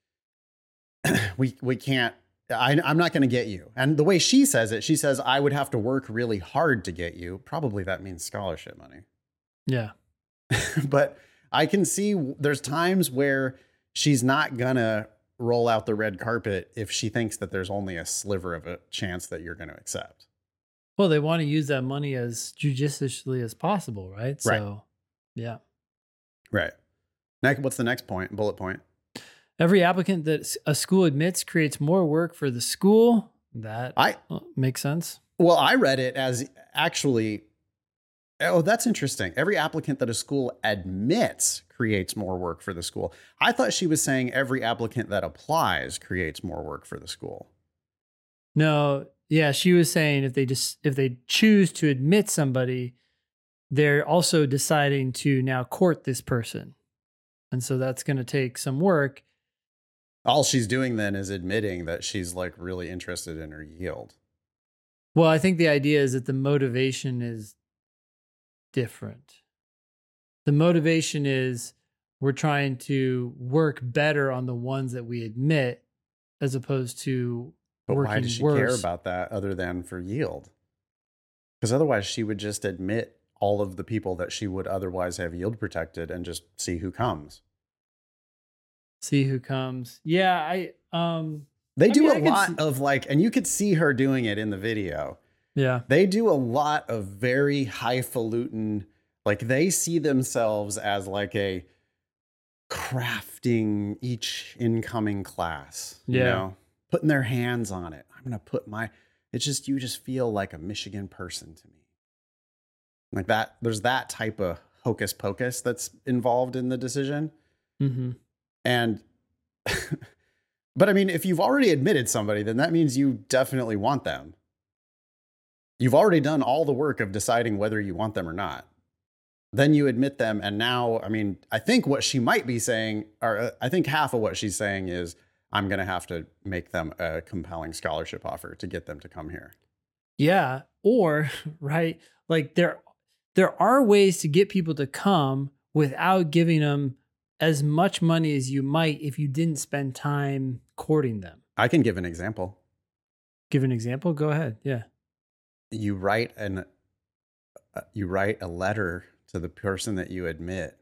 Speaker 1: we, we can't, I, I'm not going to get you. And the way she says it, she says, I would have to work really hard to get you. Probably that means scholarship money.
Speaker 2: Yeah.
Speaker 1: But I can see there's times where she's not going to roll out the red carpet if she thinks that there's only a sliver of a chance that you're going to accept.
Speaker 2: Well, they want to use that money as judiciously as possible, right? So,
Speaker 1: right.
Speaker 2: yeah.
Speaker 1: Right. Next, what's the next point, bullet point?
Speaker 2: Every applicant that a school admits creates more work for the school. That
Speaker 1: I,
Speaker 2: makes sense.
Speaker 1: Well, I read it as actually, oh, that's interesting. Every applicant that a school admits creates more work for the school. I thought she was saying every applicant that applies creates more work for the school.
Speaker 2: No, yeah, she was saying if they just if they choose to admit somebody, they're also deciding to now court this person. And so that's going to take some work.
Speaker 1: All she's doing then is admitting that she's like really interested in her yield.
Speaker 2: Well, I think the idea is that the motivation is different. The motivation is we're trying to work better on the ones that we admit as opposed to
Speaker 1: But
Speaker 2: working
Speaker 1: why does she
Speaker 2: worse.
Speaker 1: care about that other than for yield? Because otherwise she would just admit all of the people that she would otherwise have yield protected and just see who comes.
Speaker 2: See who comes. Yeah, I um
Speaker 1: They
Speaker 2: I
Speaker 1: do
Speaker 2: mean,
Speaker 1: a
Speaker 2: I can
Speaker 1: lot
Speaker 2: see-
Speaker 1: of like, and you could see her doing it in the video.
Speaker 2: Yeah.
Speaker 1: They do a lot of very highfalutin, like they see themselves as like a crafting each incoming class, you
Speaker 2: Yeah.
Speaker 1: know, putting their hands on it. I'm going to put my, it's just, you just feel like a Michigan person to me. Like that, there's that type of hocus pocus that's involved in the decision.
Speaker 2: Mm-hmm.
Speaker 1: And, but I mean, if you've already admitted somebody, then that means you definitely want them. You've already done all the work of deciding whether you want them or not. Then you admit them. And now, I mean, I think what she might be saying, or uh, I think half of what she's saying is, I'm going to have to make them a compelling scholarship offer to get them to come here.
Speaker 2: Yeah. Or, right, like there, there are ways to get people to come without giving them as much money as you might if you didn't spend time courting them.
Speaker 1: I can give an example.
Speaker 2: Give an example? Go ahead. Yeah.
Speaker 1: You write an uh, you write a letter to the person that you admit,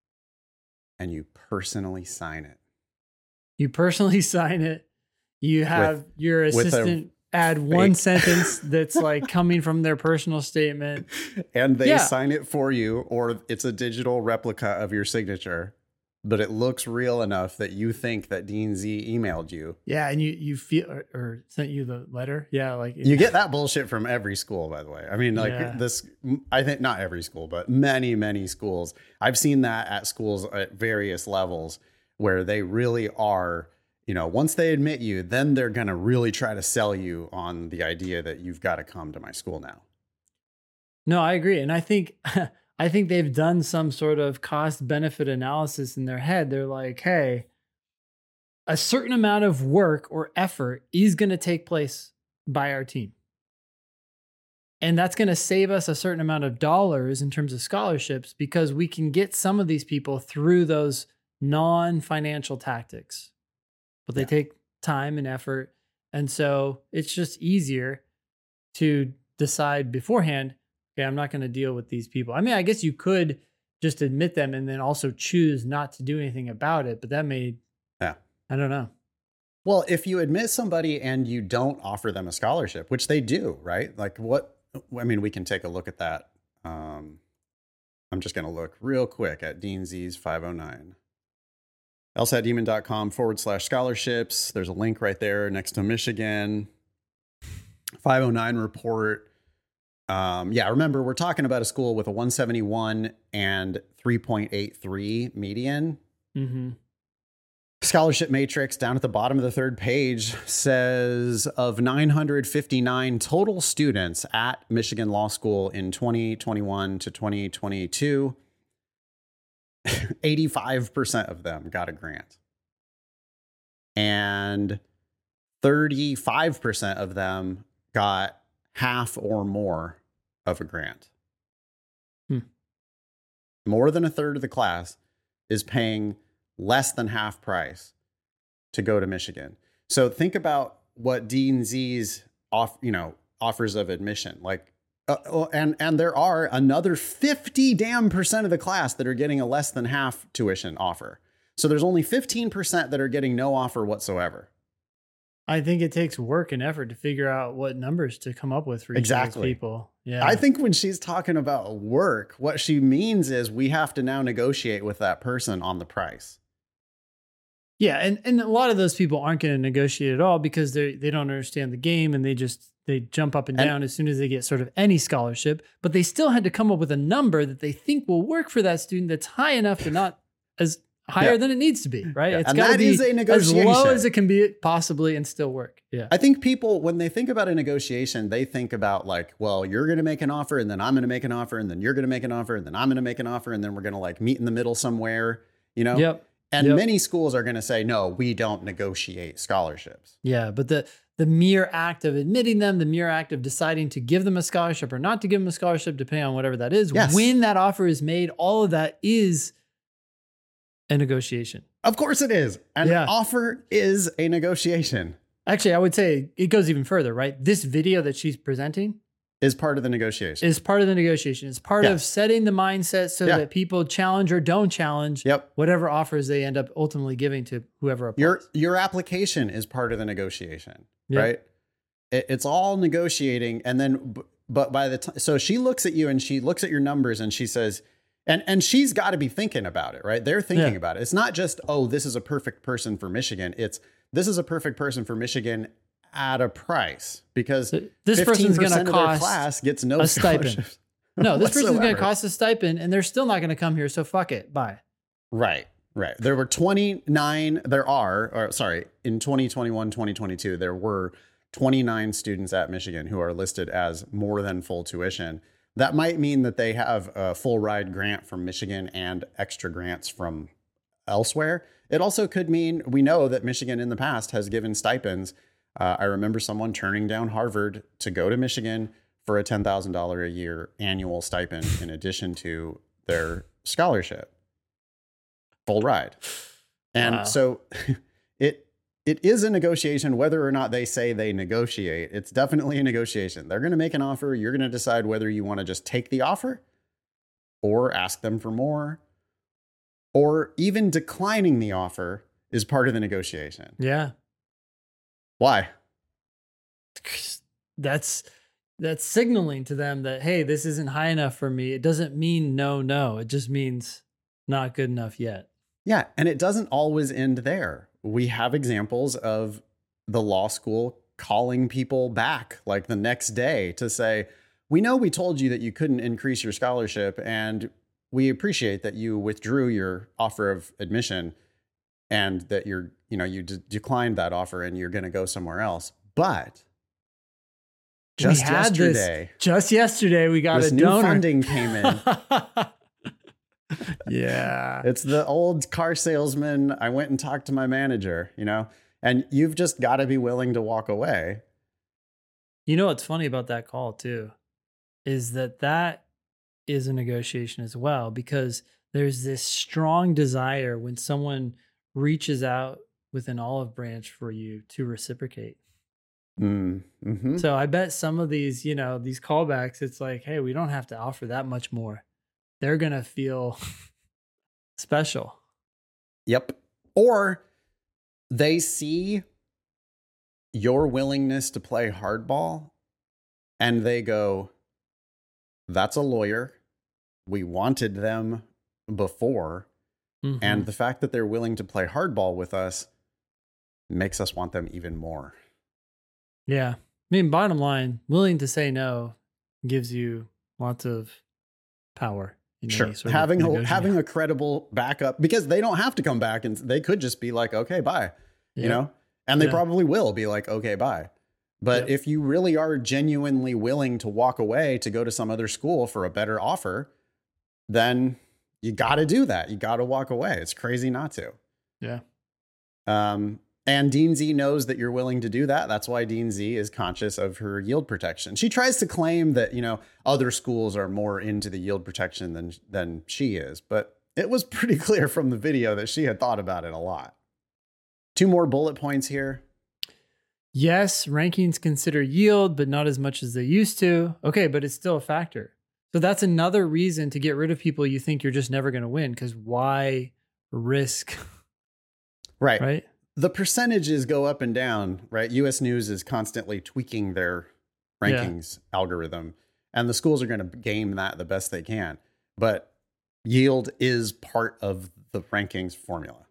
Speaker 1: and you personally sign it.
Speaker 2: You personally sign it. You have
Speaker 1: With-
Speaker 2: your
Speaker 1: with a
Speaker 2: assistant add one
Speaker 1: fake-
Speaker 2: sentence that's like coming from their personal statement.
Speaker 1: And they
Speaker 2: Yeah.
Speaker 1: sign it for you, or it's a digital replica of your signature, but it looks real enough that you think that Dean Z emailed you.
Speaker 2: Yeah, and you you feel or, or sent you the letter. Yeah, like
Speaker 1: You get that bullshit from every school, by the way. I mean, like
Speaker 2: Yeah.
Speaker 1: this, I think not every school, but many, many schools. I've seen that at schools at various levels where they really are, you know, once they admit you, then they're going to really try to sell you on the idea that you've got to come to my school now.
Speaker 2: No, I agree. And I think I think they've done some sort of cost benefit analysis in their head. They're like, hey, a certain amount of work or effort is going to take place by our team. And that's going to save us a certain amount of dollars in terms of scholarships because we can get some of these people through those non-financial tactics. But they
Speaker 1: Yeah.
Speaker 2: take time and effort. And so it's just easier to decide beforehand, okay, I'm not going to deal with these people. I mean, I guess you could just admit them and then also choose not to do anything about it. But that may,
Speaker 1: Yeah.
Speaker 2: I don't know.
Speaker 1: Well, if you admit somebody and you don't offer them a scholarship, which they do, right? Like what, I mean, we can take a look at that. Um, I'm just going to look real quick at Dean Z's five oh nine. LSATdemon.com forward slash scholarships. There's a link right there next to Michigan. five oh nine report. Um, yeah, remember, we're talking about a school with a one seventy-one and three point eight three median.
Speaker 2: Mm-hmm.
Speaker 1: Scholarship matrix down at the bottom of the third page says of nine hundred fifty-nine total students at Michigan Law School in twenty twenty-one to twenty twenty-two, eighty-five percent of them got a grant. And thirty-five percent of them got half or more of a grant.
Speaker 2: Hmm.
Speaker 1: More than a third of the class is paying less than half price to go to Michigan. So think about what Dean Z's off, you know, offers of admission. Like, uh, and and there are another fifty damn percent of the class that are getting a less than half tuition offer. So there's only fifteen percent that are getting no offer whatsoever.
Speaker 2: I think it takes work and effort to figure out what numbers to come up with for each
Speaker 1: Exactly.
Speaker 2: of those people. Yeah.
Speaker 1: I think when she's talking about work, what she means is we have to now negotiate with that person on the price.
Speaker 2: Yeah, and, and a lot of those people aren't going to negotiate at all because they they don't understand the game and they just they jump up and
Speaker 1: And-
Speaker 2: down as soon as they get sort of any scholarship. But they still had to come up with a number that they think will work for that student that's high enough to not as higher
Speaker 1: Yeah.
Speaker 2: than it needs to be, right?
Speaker 1: Yeah,
Speaker 2: It's
Speaker 1: and
Speaker 2: got to
Speaker 1: that
Speaker 2: be
Speaker 1: is a
Speaker 2: as
Speaker 1: negotiation.
Speaker 2: low as it can be possibly and still work. Yeah.
Speaker 1: I think people, when they think about a negotiation, they think about like, well, you're going to make an offer and then I'm going to make an offer and then you're going to make an offer and then I'm going to make an offer and then we're going to like meet in the middle somewhere, you know?
Speaker 2: Yep.
Speaker 1: And
Speaker 2: Yep.
Speaker 1: many schools are going to say, no, we don't negotiate scholarships.
Speaker 2: Yeah, but the the mere act of admitting them, the mere act of deciding to give them a scholarship or not to give them a scholarship, depending on whatever that is,
Speaker 1: Yes.
Speaker 2: when that offer is made, all of that is a negotiation.
Speaker 1: Of course it is. An
Speaker 2: Yeah.
Speaker 1: offer is a negotiation.
Speaker 2: Actually, I would say it goes even further, right? This video that she's presenting
Speaker 1: Is part of the negotiation.
Speaker 2: is part of the negotiation. It's part of
Speaker 1: Yes.
Speaker 2: setting the mindset so
Speaker 1: Yeah.
Speaker 2: that people challenge or don't challenge
Speaker 1: Yep.
Speaker 2: whatever offers they end up ultimately giving to whoever applies.
Speaker 1: Your your application is part of the negotiation,
Speaker 2: Yep.
Speaker 1: right? It, it's all negotiating, and then b- but by the time, so she looks at you and she looks at your numbers and she says, and and she's got to be thinking about it, right? They're thinking
Speaker 2: Yeah.
Speaker 1: about it. It's not just, oh, this is a perfect person for Michigan. It's this is a perfect person for Michigan at a price because
Speaker 2: Th- this person's going to
Speaker 1: fifteen percent of their
Speaker 2: cost
Speaker 1: class gets no
Speaker 2: a stipend.
Speaker 1: scholarships
Speaker 2: No, this person's going to
Speaker 1: whatsoever.
Speaker 2: cost a stipend and they're still not going to come here. So fuck it. Bye.
Speaker 1: Right, right. There were twenty-nine, there are, or sorry, in twenty twenty-one, twenty twenty-two, there were twenty-nine students at Michigan who are listed as more than full tuition. That might mean that they have a full ride grant from Michigan and extra grants from elsewhere. It also could mean, we know that Michigan in the past has given stipends Uh, I remember someone turning down Harvard to go to Michigan for a ten thousand dollars a year annual stipend in addition to their scholarship. Full ride. And
Speaker 2: Wow.
Speaker 1: so it it is a negotiation, whether or not they say they negotiate. It's definitely a negotiation. They're going to make an offer. You're going to decide whether you want to just take the offer or ask them for more, or even declining the offer is part of the negotiation.
Speaker 2: Yeah.
Speaker 1: Why?
Speaker 2: That's that's signaling to them that, hey, this isn't high enough for me. It doesn't mean no, no. It just means not good enough yet.
Speaker 1: Yeah. And it doesn't always end there. We have examples of the law school calling people back like the next day to say, we know we told you that you couldn't increase your scholarship, and we appreciate that you withdrew your offer of admission and that you're, you know, you de- declined that offer and you're going to go somewhere else. But just
Speaker 2: we had
Speaker 1: yesterday,
Speaker 2: this, just yesterday, we got
Speaker 1: this
Speaker 2: a
Speaker 1: new
Speaker 2: donor.
Speaker 1: funding came in.
Speaker 2: Yeah.
Speaker 1: It's the old car salesman. I went and talked to my manager, you know, and you've just got to be willing to walk away.
Speaker 2: You know what's funny about that call too, is that that is a negotiation as well, because there's this strong desire when someone reaches out with an olive branch for you to reciprocate.
Speaker 1: Mm, mm-hmm.
Speaker 2: So I bet some of these, you know, these callbacks, it's like, hey, we don't have to offer that much more. They're going to feel special.
Speaker 1: Yep. Or they see your willingness to play hardball and they go, that's a lawyer. We wanted them before.
Speaker 2: Mm-hmm.
Speaker 1: And the fact that they're willing to play hardball with us makes us want them even more.
Speaker 2: Yeah. I mean, bottom line, willing to say no gives you lots of power. In
Speaker 1: Sure.
Speaker 2: any sort of
Speaker 1: Having a,
Speaker 2: negotiation.
Speaker 1: having a credible backup, because they don't have to come back and they could just be like, okay, bye,
Speaker 2: Yeah.
Speaker 1: you know, and they
Speaker 2: Yeah.
Speaker 1: probably will be like, okay, bye. But
Speaker 2: Yep.
Speaker 1: if you really are genuinely willing to walk away to go to some other school for a better offer, then you got to do that. You got to walk away. It's crazy not to.
Speaker 2: Yeah.
Speaker 1: Um, and Dean Z knows that you're willing to do that. That's why Dean Z is conscious of her yield protection. She tries to claim that, you know, other schools are more into the yield protection than, than she is. But it was pretty clear from the video that she had thought about it a lot. Two more bullet points here.
Speaker 2: Yes, rankings consider yield, but not as much as they used to. Okay, but it's still a factor. So that's another reason to get rid of people you think you're just never going to win, because why risk?
Speaker 1: Right.
Speaker 2: Right.
Speaker 1: The percentages go up and down, right? U S News is constantly tweaking their rankings yeah. algorithm, and the schools are going to game that the best they can. But yield is part of the rankings formula.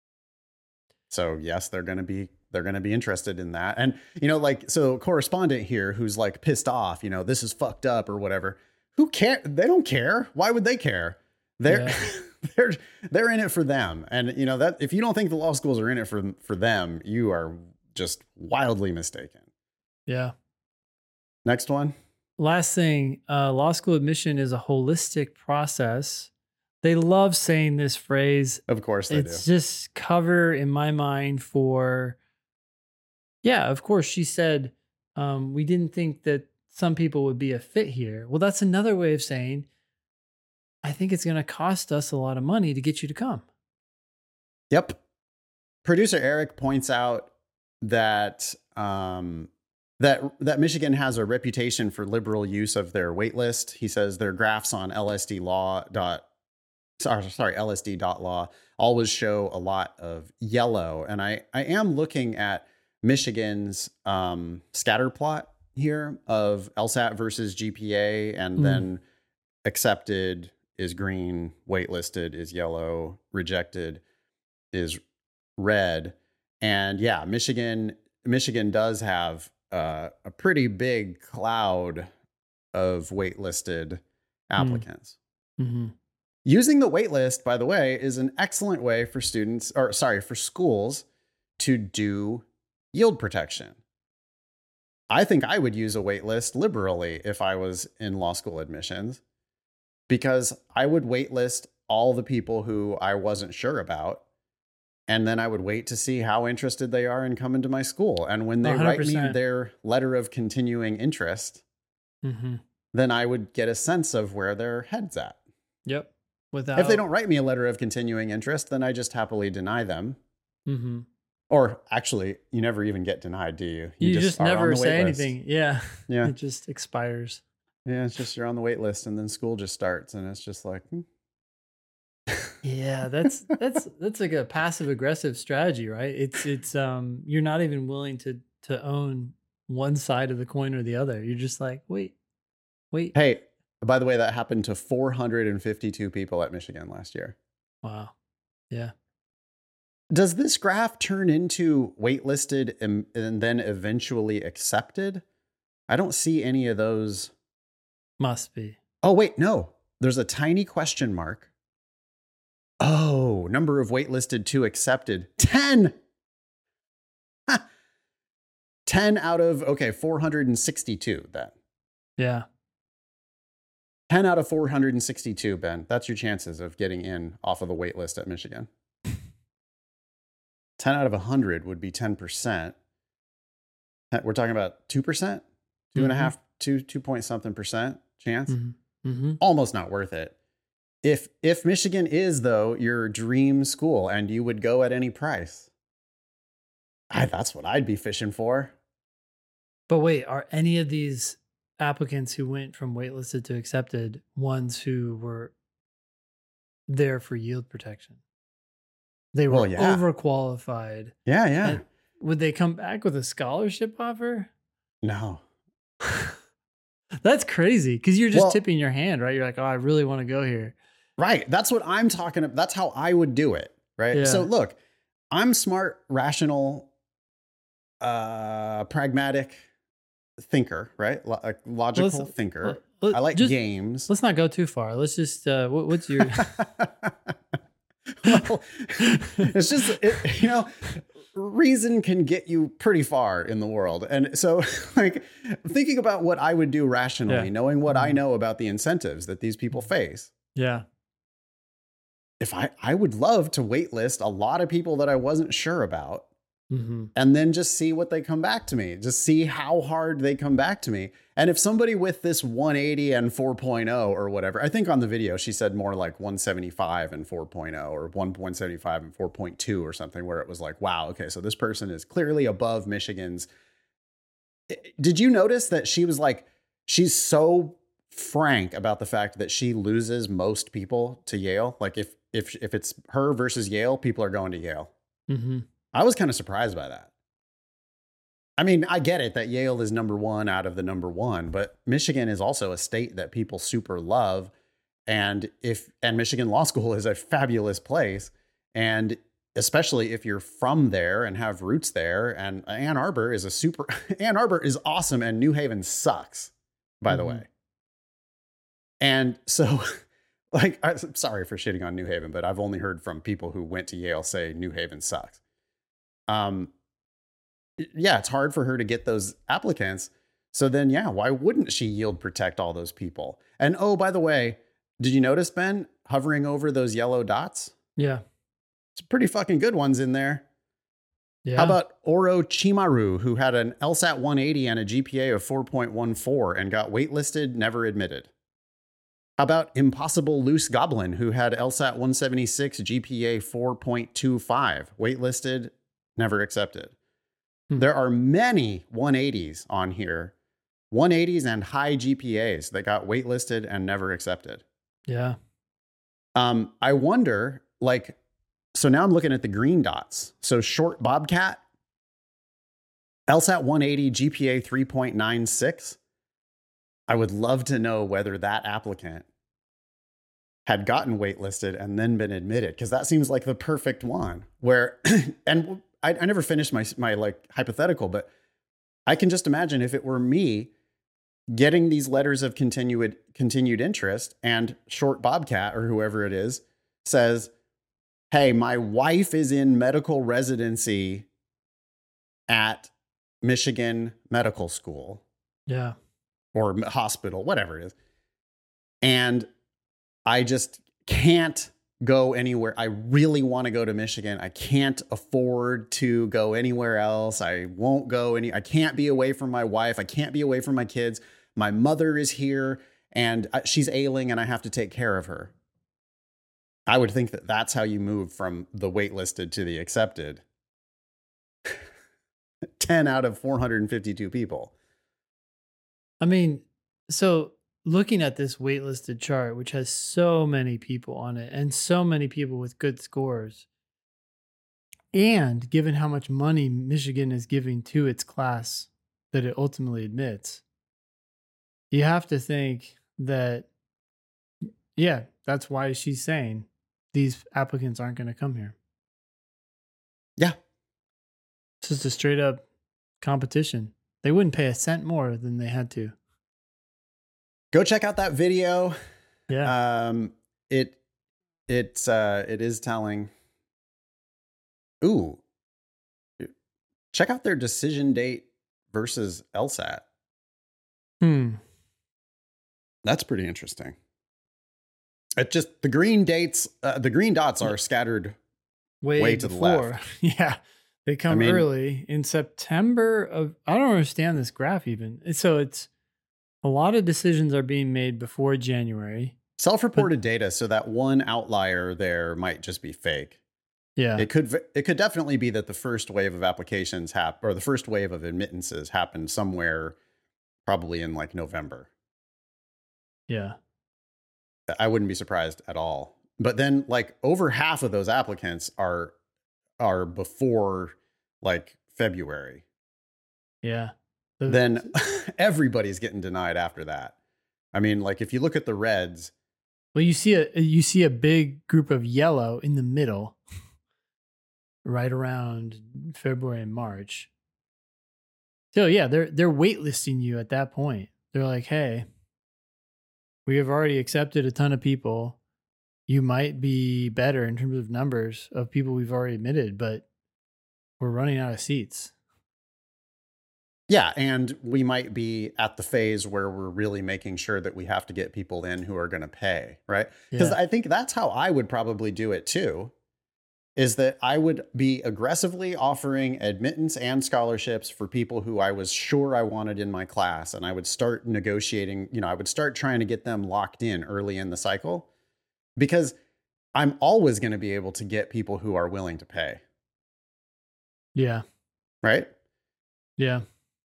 Speaker 1: So yes, they're going to be they're going to be interested in that. And, you know, like, so correspondent here who's like pissed off, you know, this is fucked up or whatever. Who care? They don't care. Why would they care? They're yeah. they're they're in it for them. And, you know, that if you don't think the law schools are in it for for them, you are just wildly mistaken.
Speaker 2: Yeah.
Speaker 1: Next one.
Speaker 2: Last thing, uh, law school admission is a holistic process. They love saying this phrase.
Speaker 1: Of course they
Speaker 2: it's
Speaker 1: do.
Speaker 2: just cover in my mind for, yeah, of course. She said, um, we didn't think that some people would be a fit here. Well, that's another way of saying, I think it's going to cost us a lot of money to get you to come.
Speaker 1: Yep. Producer Eric points out that um, that that Michigan has a reputation for liberal use of their wait list. He says their graphs on L S D law dot sorry, sorry L S D dot law always show a lot of yellow. And I, I am looking at Michigan's um, scatter plot here of LSAT versus G P A, and mm. then accepted is green, waitlisted is yellow, rejected is red. And yeah, Michigan, Michigan does have uh, a pretty big cloud of waitlisted applicants.
Speaker 2: Mm-hmm.
Speaker 1: Using the waitlist, by the way, is an excellent way for students, or sorry, for schools to do yield protection. I think I would use a waitlist liberally if I was in law school admissions, because I would waitlist all the people who I wasn't sure about. And then I would wait to see how interested they are in coming to my school. And when they
Speaker 2: one hundred
Speaker 1: write me
Speaker 2: percent.
Speaker 1: their letter of continuing interest,
Speaker 2: Mm-hmm.
Speaker 1: then I would get a sense of where their head's at.
Speaker 2: Yep. Without
Speaker 1: If they don't write me a letter of continuing interest, then I just happily deny them.
Speaker 2: Mm-hmm.
Speaker 1: Or actually, you never even get denied, do you?
Speaker 2: You, just,
Speaker 1: are on
Speaker 2: never
Speaker 1: the wait
Speaker 2: say
Speaker 1: list.
Speaker 2: anything. Yeah.
Speaker 1: Yeah.
Speaker 2: It just expires.
Speaker 1: Yeah, it's just you're on the wait list, and then school just starts, and it's just like, hmm.
Speaker 2: Yeah, that's that's that's like a passive aggressive strategy, right? It's it's um you're not even willing to to own one side of the coin or the other. You're just like, wait, wait.
Speaker 1: Hey, by the way, that happened to four hundred fifty-two people at Michigan last year.
Speaker 2: Wow. Yeah.
Speaker 1: Does this graph turn into waitlisted and, and then eventually accepted? I don't see any of those.
Speaker 2: Must be.
Speaker 1: Oh, wait, no. There's a tiny question mark. Oh, number of waitlisted to accepted. ten. Ha. ten out of, okay, four hundred sixty-two then.
Speaker 2: Yeah.
Speaker 1: ten out of four hundred sixty-two, Ben. That's your chances of getting in off of the wait list at Michigan. ten out of one hundred would be ten percent. We're talking about two percent? Two mm-hmm. and a half, two, two point something percent chance?
Speaker 2: Mm-hmm. Mm-hmm.
Speaker 1: Almost not worth it. If if Michigan is, though, your dream school and you would go at any price, I, that's what I'd be fishing for.
Speaker 2: But wait, are any of these applicants who went from waitlisted to accepted ones who were there for yield protection? They were well, yeah. overqualified.
Speaker 1: Yeah, yeah.
Speaker 2: And would they come back with a scholarship offer?
Speaker 1: No.
Speaker 2: That's crazy because you're just
Speaker 1: well,
Speaker 2: tipping your hand, right? You're like, oh, I really want to go here.
Speaker 1: Right. That's what I'm talking about. That's how I would do it. Right.
Speaker 2: Yeah.
Speaker 1: So look, I'm smart, rational, uh, pragmatic thinker, right? L- a logical let's, thinker. Let, I like
Speaker 2: just,
Speaker 1: games.
Speaker 2: Let's not go too far. Let's just, uh, what, what's your...
Speaker 1: Well, it's just, it, you know, reason can get you pretty far in the world. And so like thinking about what I would do rationally, yeah. knowing what mm-hmm. I know about the incentives that these people face.
Speaker 2: Yeah.
Speaker 1: If I, I would love to waitlist a lot of people that I wasn't sure about
Speaker 2: mm-hmm.
Speaker 1: and then just see what they come back to me, just see how hard they come back to me. And if somebody with this one eighty and four point oh or whatever, I think on the video, she said more like one seventy-five and four point oh or one seventy-five and four point two or something where it was like, wow, okay, so this person is clearly above Michigan's. Did you notice that she was like, she's so frank about the fact that she loses most people to Yale? Like if, if, if it's her versus Yale, people are going to Yale.
Speaker 2: Mm-hmm.
Speaker 1: I was kind of surprised by that. I mean, I get it that Yale is number one out of the number one, but Michigan is also a state that people super love. And if, and Michigan Law School is a fabulous place. And especially if you're from there and have roots there, and Ann Arbor is a super, Ann Arbor is awesome. And New Haven sucks, by mm-hmm. the way. And so like, I'm sorry for shitting on New Haven, but I've only heard from people who went to Yale say New Haven sucks. Um, yeah, it's hard for her to get those applicants. So then, yeah, why wouldn't she yield protect all those people? And oh, by the way, did you notice, Ben, hovering over those yellow dots?
Speaker 2: Yeah.
Speaker 1: Some pretty fucking good ones in there.
Speaker 2: Yeah.
Speaker 1: How about Oro Chimaru, who had an LSAT one eighty and a G P A of four point one four and got waitlisted, never admitted? How about Impossible Loose Goblin, who had LSAT one seventy-six, G P A four point two five, waitlisted, never accepted? Hmm. There are many one eighties on here, one eighties and high G P As that got waitlisted and never accepted.
Speaker 2: Yeah.
Speaker 1: Um, I wonder, like, so now I'm looking at the green dots. So Short Bobcat, LSAT one eighty, G P A three point nine six. I would love to know whether that applicant had gotten waitlisted and then been admitted, because that seems like the perfect one where, and I, I never finished my, my like hypothetical, but I can just imagine if it were me getting these letters of continued, continued interest and Short Bobcat or whoever it is says, hey, my wife is in medical residency at Michigan Medical School.
Speaker 2: Yeah.
Speaker 1: Or hospital, whatever it is. And I just can't go anywhere. I really want to go to Michigan. I can't afford to go anywhere else. I won't go any, I can't be away from my wife. I can't be away from my kids. My mother is here and she's ailing and I have to take care of her. I would think that that's how you move from the waitlisted to the accepted. ten out of four hundred fifty-two people.
Speaker 2: I mean, so looking at this waitlisted chart, which has so many people on it and so many people with good scores, and given how much money Michigan is giving to its class that it ultimately admits, you have to think that, yeah, that's why she's saying these applicants aren't going to come here.
Speaker 1: Yeah.
Speaker 2: It's just a straight up competition. They wouldn't pay a cent more than they had to.
Speaker 1: Go check out that video.
Speaker 2: Yeah.
Speaker 1: Um, it, it's, uh, it is telling. Ooh, check out their decision date versus LSAT.
Speaker 2: Hmm.
Speaker 1: That's pretty interesting. It just, the green dates, uh, the green dots are scattered
Speaker 2: way,
Speaker 1: way to
Speaker 2: before.
Speaker 1: the left.
Speaker 2: Yeah. They come
Speaker 1: I mean,
Speaker 2: early in September of, I don't understand this graph even. So it's a lot of decisions are being made before January.
Speaker 1: Self-reported but, data. So that one outlier there might just be fake.
Speaker 2: Yeah.
Speaker 1: It could, it could definitely be that the first wave of applications hap- or the first wave of admittances happened somewhere probably in like November.
Speaker 2: Yeah.
Speaker 1: I wouldn't be surprised at all. But then like over half of those applicants are are before like February.
Speaker 2: Yeah.
Speaker 1: The, then everybody's getting denied after that. I mean, like if you look at the reds.
Speaker 2: Well, you see a you see a big group of yellow in the middle, right around February and March. So yeah, they're they're waitlisting you at that point. They're like, hey, we have already accepted a ton of people. You might be better in terms of numbers of people we've already admitted, but we're running out of seats.
Speaker 1: Yeah, and we might be at the phase where we're really making sure that we have to get people in who are going to pay, right? Because yeah. I think that's how I would probably do it too, is that I would be aggressively offering admittance and scholarships for people who I was sure I wanted in my class. And I would start negotiating, you know, I would start trying to get them locked in early in the cycle, because I'm always going to be able to get people who are willing to pay.
Speaker 2: Yeah.
Speaker 1: Right?
Speaker 2: Yeah.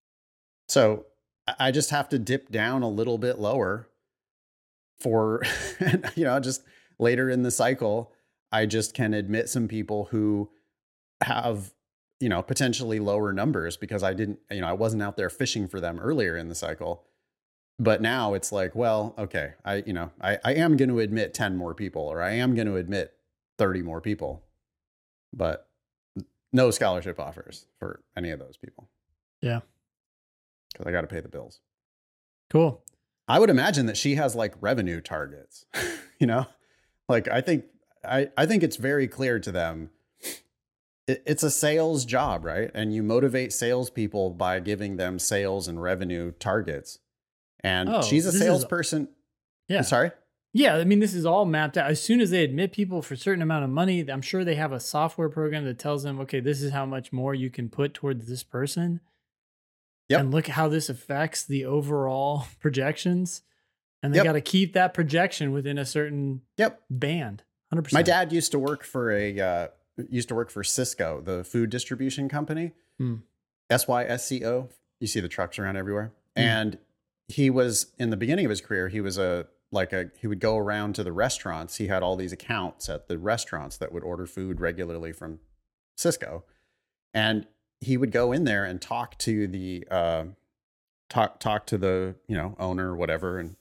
Speaker 1: So I just have to dip down a little bit lower for, you know, just later in the cycle, I just can admit some people who have, you know, potentially lower numbers because I didn't, you know, I wasn't out there fishing for them earlier in the cycle. But now it's like, well, okay, I, you know, I, I am going to admit ten more people, or I am going to admit thirty more people, but no scholarship offers for any of those people.
Speaker 2: Yeah.
Speaker 1: Because I got to pay the bills.
Speaker 2: Cool.
Speaker 1: I would imagine that she has like revenue targets, you know, like I think, I, I think it's very clear to them. It, it's a sales job, right? And you motivate salespeople by giving them sales and revenue targets. And oh, she's a salesperson. Is,
Speaker 2: yeah.
Speaker 1: I'm sorry.
Speaker 2: Yeah. I mean, this is all mapped out. As soon as they admit people for a certain amount of money, I'm sure they have a software program that tells them, okay, this is how much more you can put towards this person. Yep. And look at how this affects the overall projections. And they yep. got to keep that projection within a certain
Speaker 1: yep.
Speaker 2: band. one hundred percent.
Speaker 1: My dad used to work for a, uh, used to work for Sysco, the food distribution company.
Speaker 2: Hmm.
Speaker 1: S Y S C O. You see the trucks around everywhere.
Speaker 2: Hmm.
Speaker 1: And he was, in the beginning of his career, he was a, like a, he would go around to the restaurants. He had all these accounts at the restaurants that would order food regularly from Sysco. And he would go in there and talk to the, uh, talk, talk to the, you know, owner or whatever, and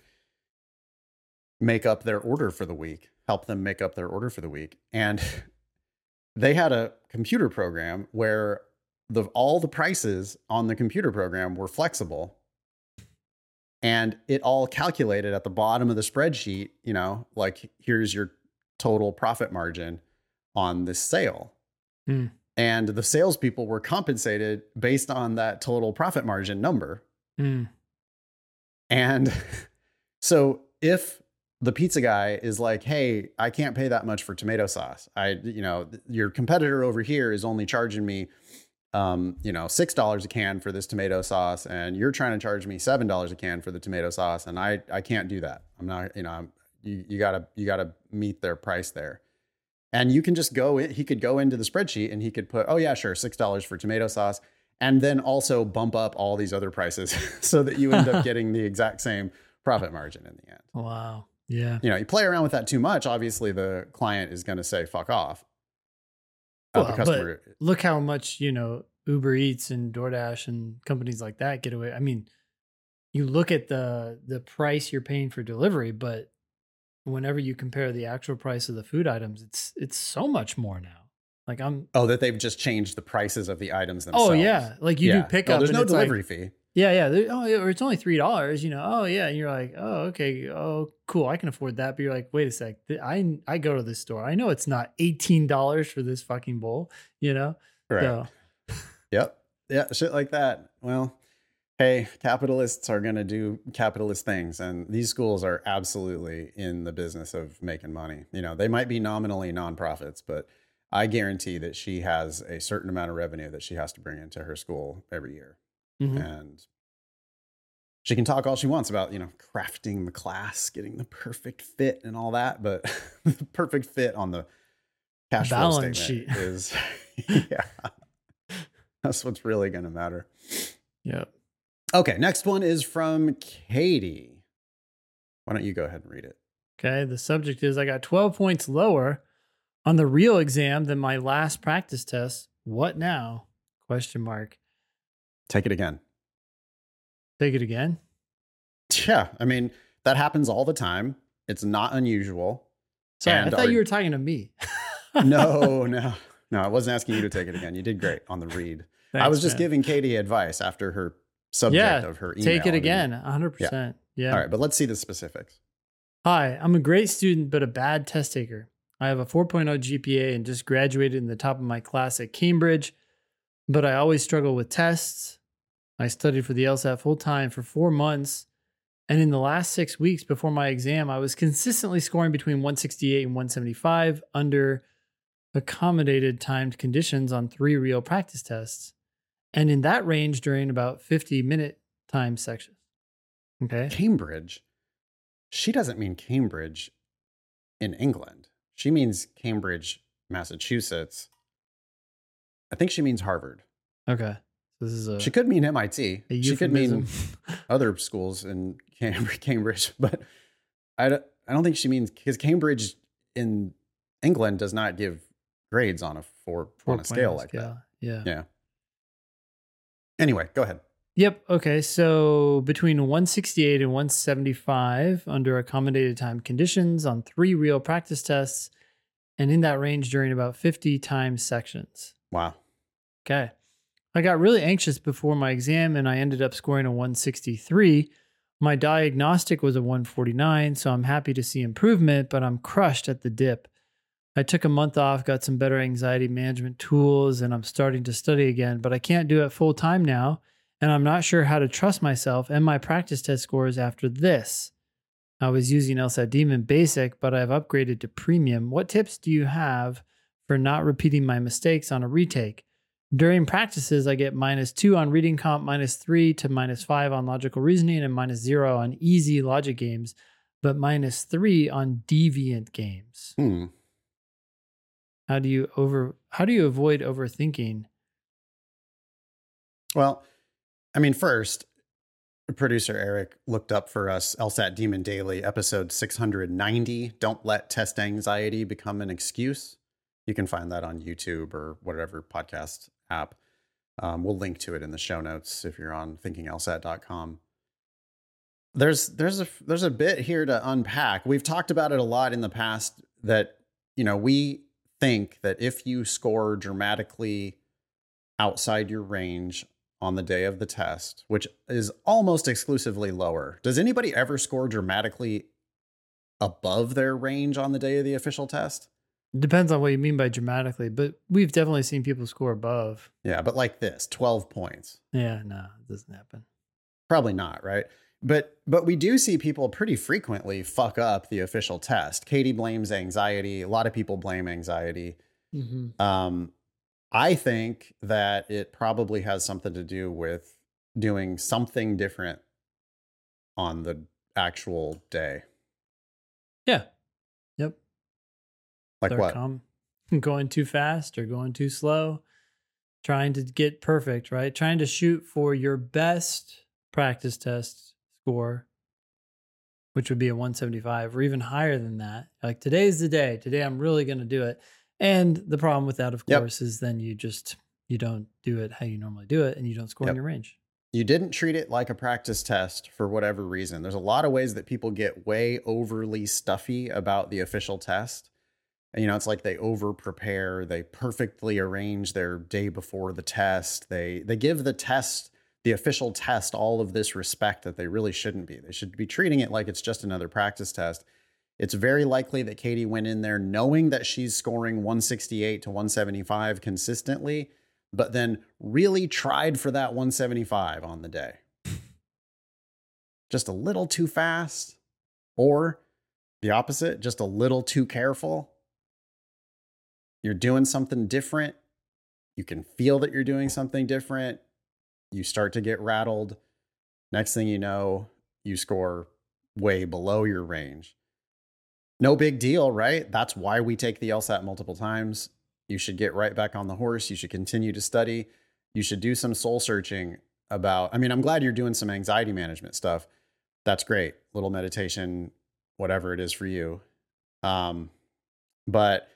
Speaker 1: make up their order for the week, help them make up their order for the week. And they had a computer program where the, all the prices on the computer program were flexible. And it all calculated at the bottom of the spreadsheet, you know, like here's your total profit margin on this sale.
Speaker 2: Mm.
Speaker 1: And the salespeople were compensated based on that total profit margin number.
Speaker 2: Mm.
Speaker 1: And so if the pizza guy is like, hey, I can't pay that much for tomato sauce. I, you know, your competitor over here is only charging me, um, you know, six dollars a can for this tomato sauce. And you're trying to charge me seven dollars a can for the tomato sauce. And I, I can't do that. I'm not, you know, I'm, you, you gotta, you gotta meet their price there. And you can just go in, he could go into the spreadsheet and he could put, oh yeah, sure, six dollars for tomato sauce. And then also bump up all these other prices so that you end up getting the exact same profit margin in the end.
Speaker 2: Wow. Yeah.
Speaker 1: You know, you play around with that too much, obviously the client is going to say, fuck off. Uh,
Speaker 2: Well,
Speaker 1: the customer,
Speaker 2: but look how much, you know, Uber Eats and DoorDash and companies like that get away. I mean, you look at the the price you're paying for delivery, but whenever you compare the actual price of the food items, it's it's so much more now. Like I'm
Speaker 1: oh, that they've just changed the prices of the items themselves.
Speaker 2: Oh yeah, like you
Speaker 1: yeah.
Speaker 2: do pick
Speaker 1: no,
Speaker 2: up.
Speaker 1: there's
Speaker 2: and
Speaker 1: no
Speaker 2: it's like-
Speaker 1: delivery fee.
Speaker 2: Yeah, yeah. there- Oh, yeah, or it's only three dollars. You know. Oh, yeah. And you're like, oh, okay. Oh, cool. I can afford that. But you're like, wait a sec. th- I I go to this store. I know it's not eighteen dollars for this fucking bowl. You know.
Speaker 1: Right.
Speaker 2: So,
Speaker 1: Yep. Yeah. Shit like that. Well, hey, capitalists are going to do capitalist things. And these schools are absolutely in the business of making money. You know, they might be nominally nonprofits, but I guarantee that she has a certain amount of revenue that she has to bring into her school every year.
Speaker 2: mhm.
Speaker 1: And she can talk all she wants about, you know, crafting the class, getting the perfect fit and all that. But the perfect fit on the cash flow
Speaker 2: Balance
Speaker 1: statement
Speaker 2: sheet.
Speaker 1: is, yeah, that's what's really going to matter.
Speaker 2: Yep.
Speaker 1: Okay, next one is from Katie. Why don't you go ahead and read it?
Speaker 2: Okay. The subject is I got twelve points lower on the real exam than my last practice test. What now? Question mark.
Speaker 1: Take it again.
Speaker 2: Take it again.
Speaker 1: Yeah, I mean, that happens all the time. It's not unusual.
Speaker 2: Sorry,
Speaker 1: And
Speaker 2: I thought
Speaker 1: our-
Speaker 2: you were talking to me.
Speaker 1: No, no, no, I wasn't asking you to take it again. You did great on the read. I
Speaker 2: Thanks,
Speaker 1: was just
Speaker 2: man.
Speaker 1: giving Katie advice after her subject
Speaker 2: Yeah,
Speaker 1: of her email.
Speaker 2: Take it
Speaker 1: I mean,
Speaker 2: again. one hundred percent. Yeah.
Speaker 1: All right, but let's see the specifics.
Speaker 2: Hi, I'm a great student, but a bad test taker. I have a four point oh G P A and just graduated in the top of my class at Cambridge, but I always struggle with tests. I studied for the LSAT full time for four months. And in the last six weeks before my exam, I was consistently scoring between one sixty-eight and one seventy-five under accommodated timed conditions on three real practice tests. And in that range during about fifty minute time sections. Okay.
Speaker 1: Cambridge. She doesn't mean Cambridge in England. She means Cambridge, Massachusetts. I think she means Harvard.
Speaker 2: Okay. So this is a,
Speaker 1: She could mean M I T.
Speaker 2: a
Speaker 1: She could mean
Speaker 2: euphemism.
Speaker 1: other schools in Cambridge, Cambridge, but I don't, I don't think she means, because Cambridge in England does not give grades on a four, on a scale like that.
Speaker 2: Yeah.
Speaker 1: Yeah. Anyway, go ahead.
Speaker 2: Yep. Okay. So between one sixty-eight and one seventy-five under accommodated time conditions on three real practice tests, and in that range during about fifty time sections.
Speaker 1: Wow.
Speaker 2: Okay. I got really anxious before my exam and I ended up scoring a one sixty-three. My diagnostic was a one forty-nine, so I'm happy to see improvement, but I'm crushed at the dip. I took a month off, got some better anxiety management tools, and I'm starting to study again, but I can't do it full time now, and I'm not sure how to trust myself and my practice test scores after this. I was using LSAT Demon Basic, but I've upgraded to Premium. What tips do you have for not repeating my mistakes on a retake? During practices, I get minus two on reading comp, minus three to minus five on logical reasoning, and minus zero on easy logic games, but minus three on deviant games.
Speaker 1: Hmm.
Speaker 2: How do you over? How do you avoid overthinking?
Speaker 1: Well, I mean, first, producer Eric looked up for us LSAT Demon Daily, episode six hundred ninety. Don't let test anxiety become an excuse. You can find that on YouTube or whatever podcast app. Um, we'll link to it in the show notes if you're on thinking L S A T dot com. There's there's a there's a bit here to unpack. We've talked about it a lot in the past that, you know, we think that if you score dramatically outside your range on the day of the test, which is almost exclusively lower. Does anybody ever score dramatically above their range on the day of the official test?
Speaker 2: Depends on what you mean by dramatically, but we've definitely seen people score above.
Speaker 1: Yeah, but like this, twelve points.
Speaker 2: Yeah, no, it doesn't happen.
Speaker 1: Probably not, right? But but we do see people pretty frequently fuck up the official test. Katie blames anxiety. A lot of people blame anxiety.
Speaker 2: Mm-hmm.
Speaker 1: Um, I think that it probably has something to do with doing something different on the actual day.
Speaker 2: Yeah. Yep.
Speaker 1: Like
Speaker 2: They're
Speaker 1: what?
Speaker 2: calm. Going too fast or going too slow. Trying to get perfect, right? Trying to shoot for your best practice test score, which would be a one seventy-five or even higher than that. Like today's the day. Today I'm really going to do it. And the problem with that, of
Speaker 1: Yep.
Speaker 2: course, is then you just, you don't do it how you normally do it and you don't score
Speaker 1: Yep.
Speaker 2: in your range.
Speaker 1: You didn't treat it like a practice test for whatever reason. There's a lot of ways that people get way overly stuffy about the official test. And, you know, it's like they over prepare, they perfectly arrange their day before the test. They they give the test, the official test, all of this respect that they really shouldn't be. They should be treating it like it's just another practice test. It's very likely that Katie went in there knowing that she's scoring one sixty-eight to one seventy-five consistently, but then really tried for that one seventy-five on the day. Just a little too fast, or the opposite, just a little too careful. You're doing something different. You can feel that you're doing something different. You start to get rattled. Next thing you know, you score way below your range. No big deal, right? That's why we take the LSAT multiple times. You should get right back on the horse. You should continue to study. You should do some soul searching about, I mean, I'm glad you're doing some anxiety management stuff. That's great. Little meditation, whatever it is for you. Um, but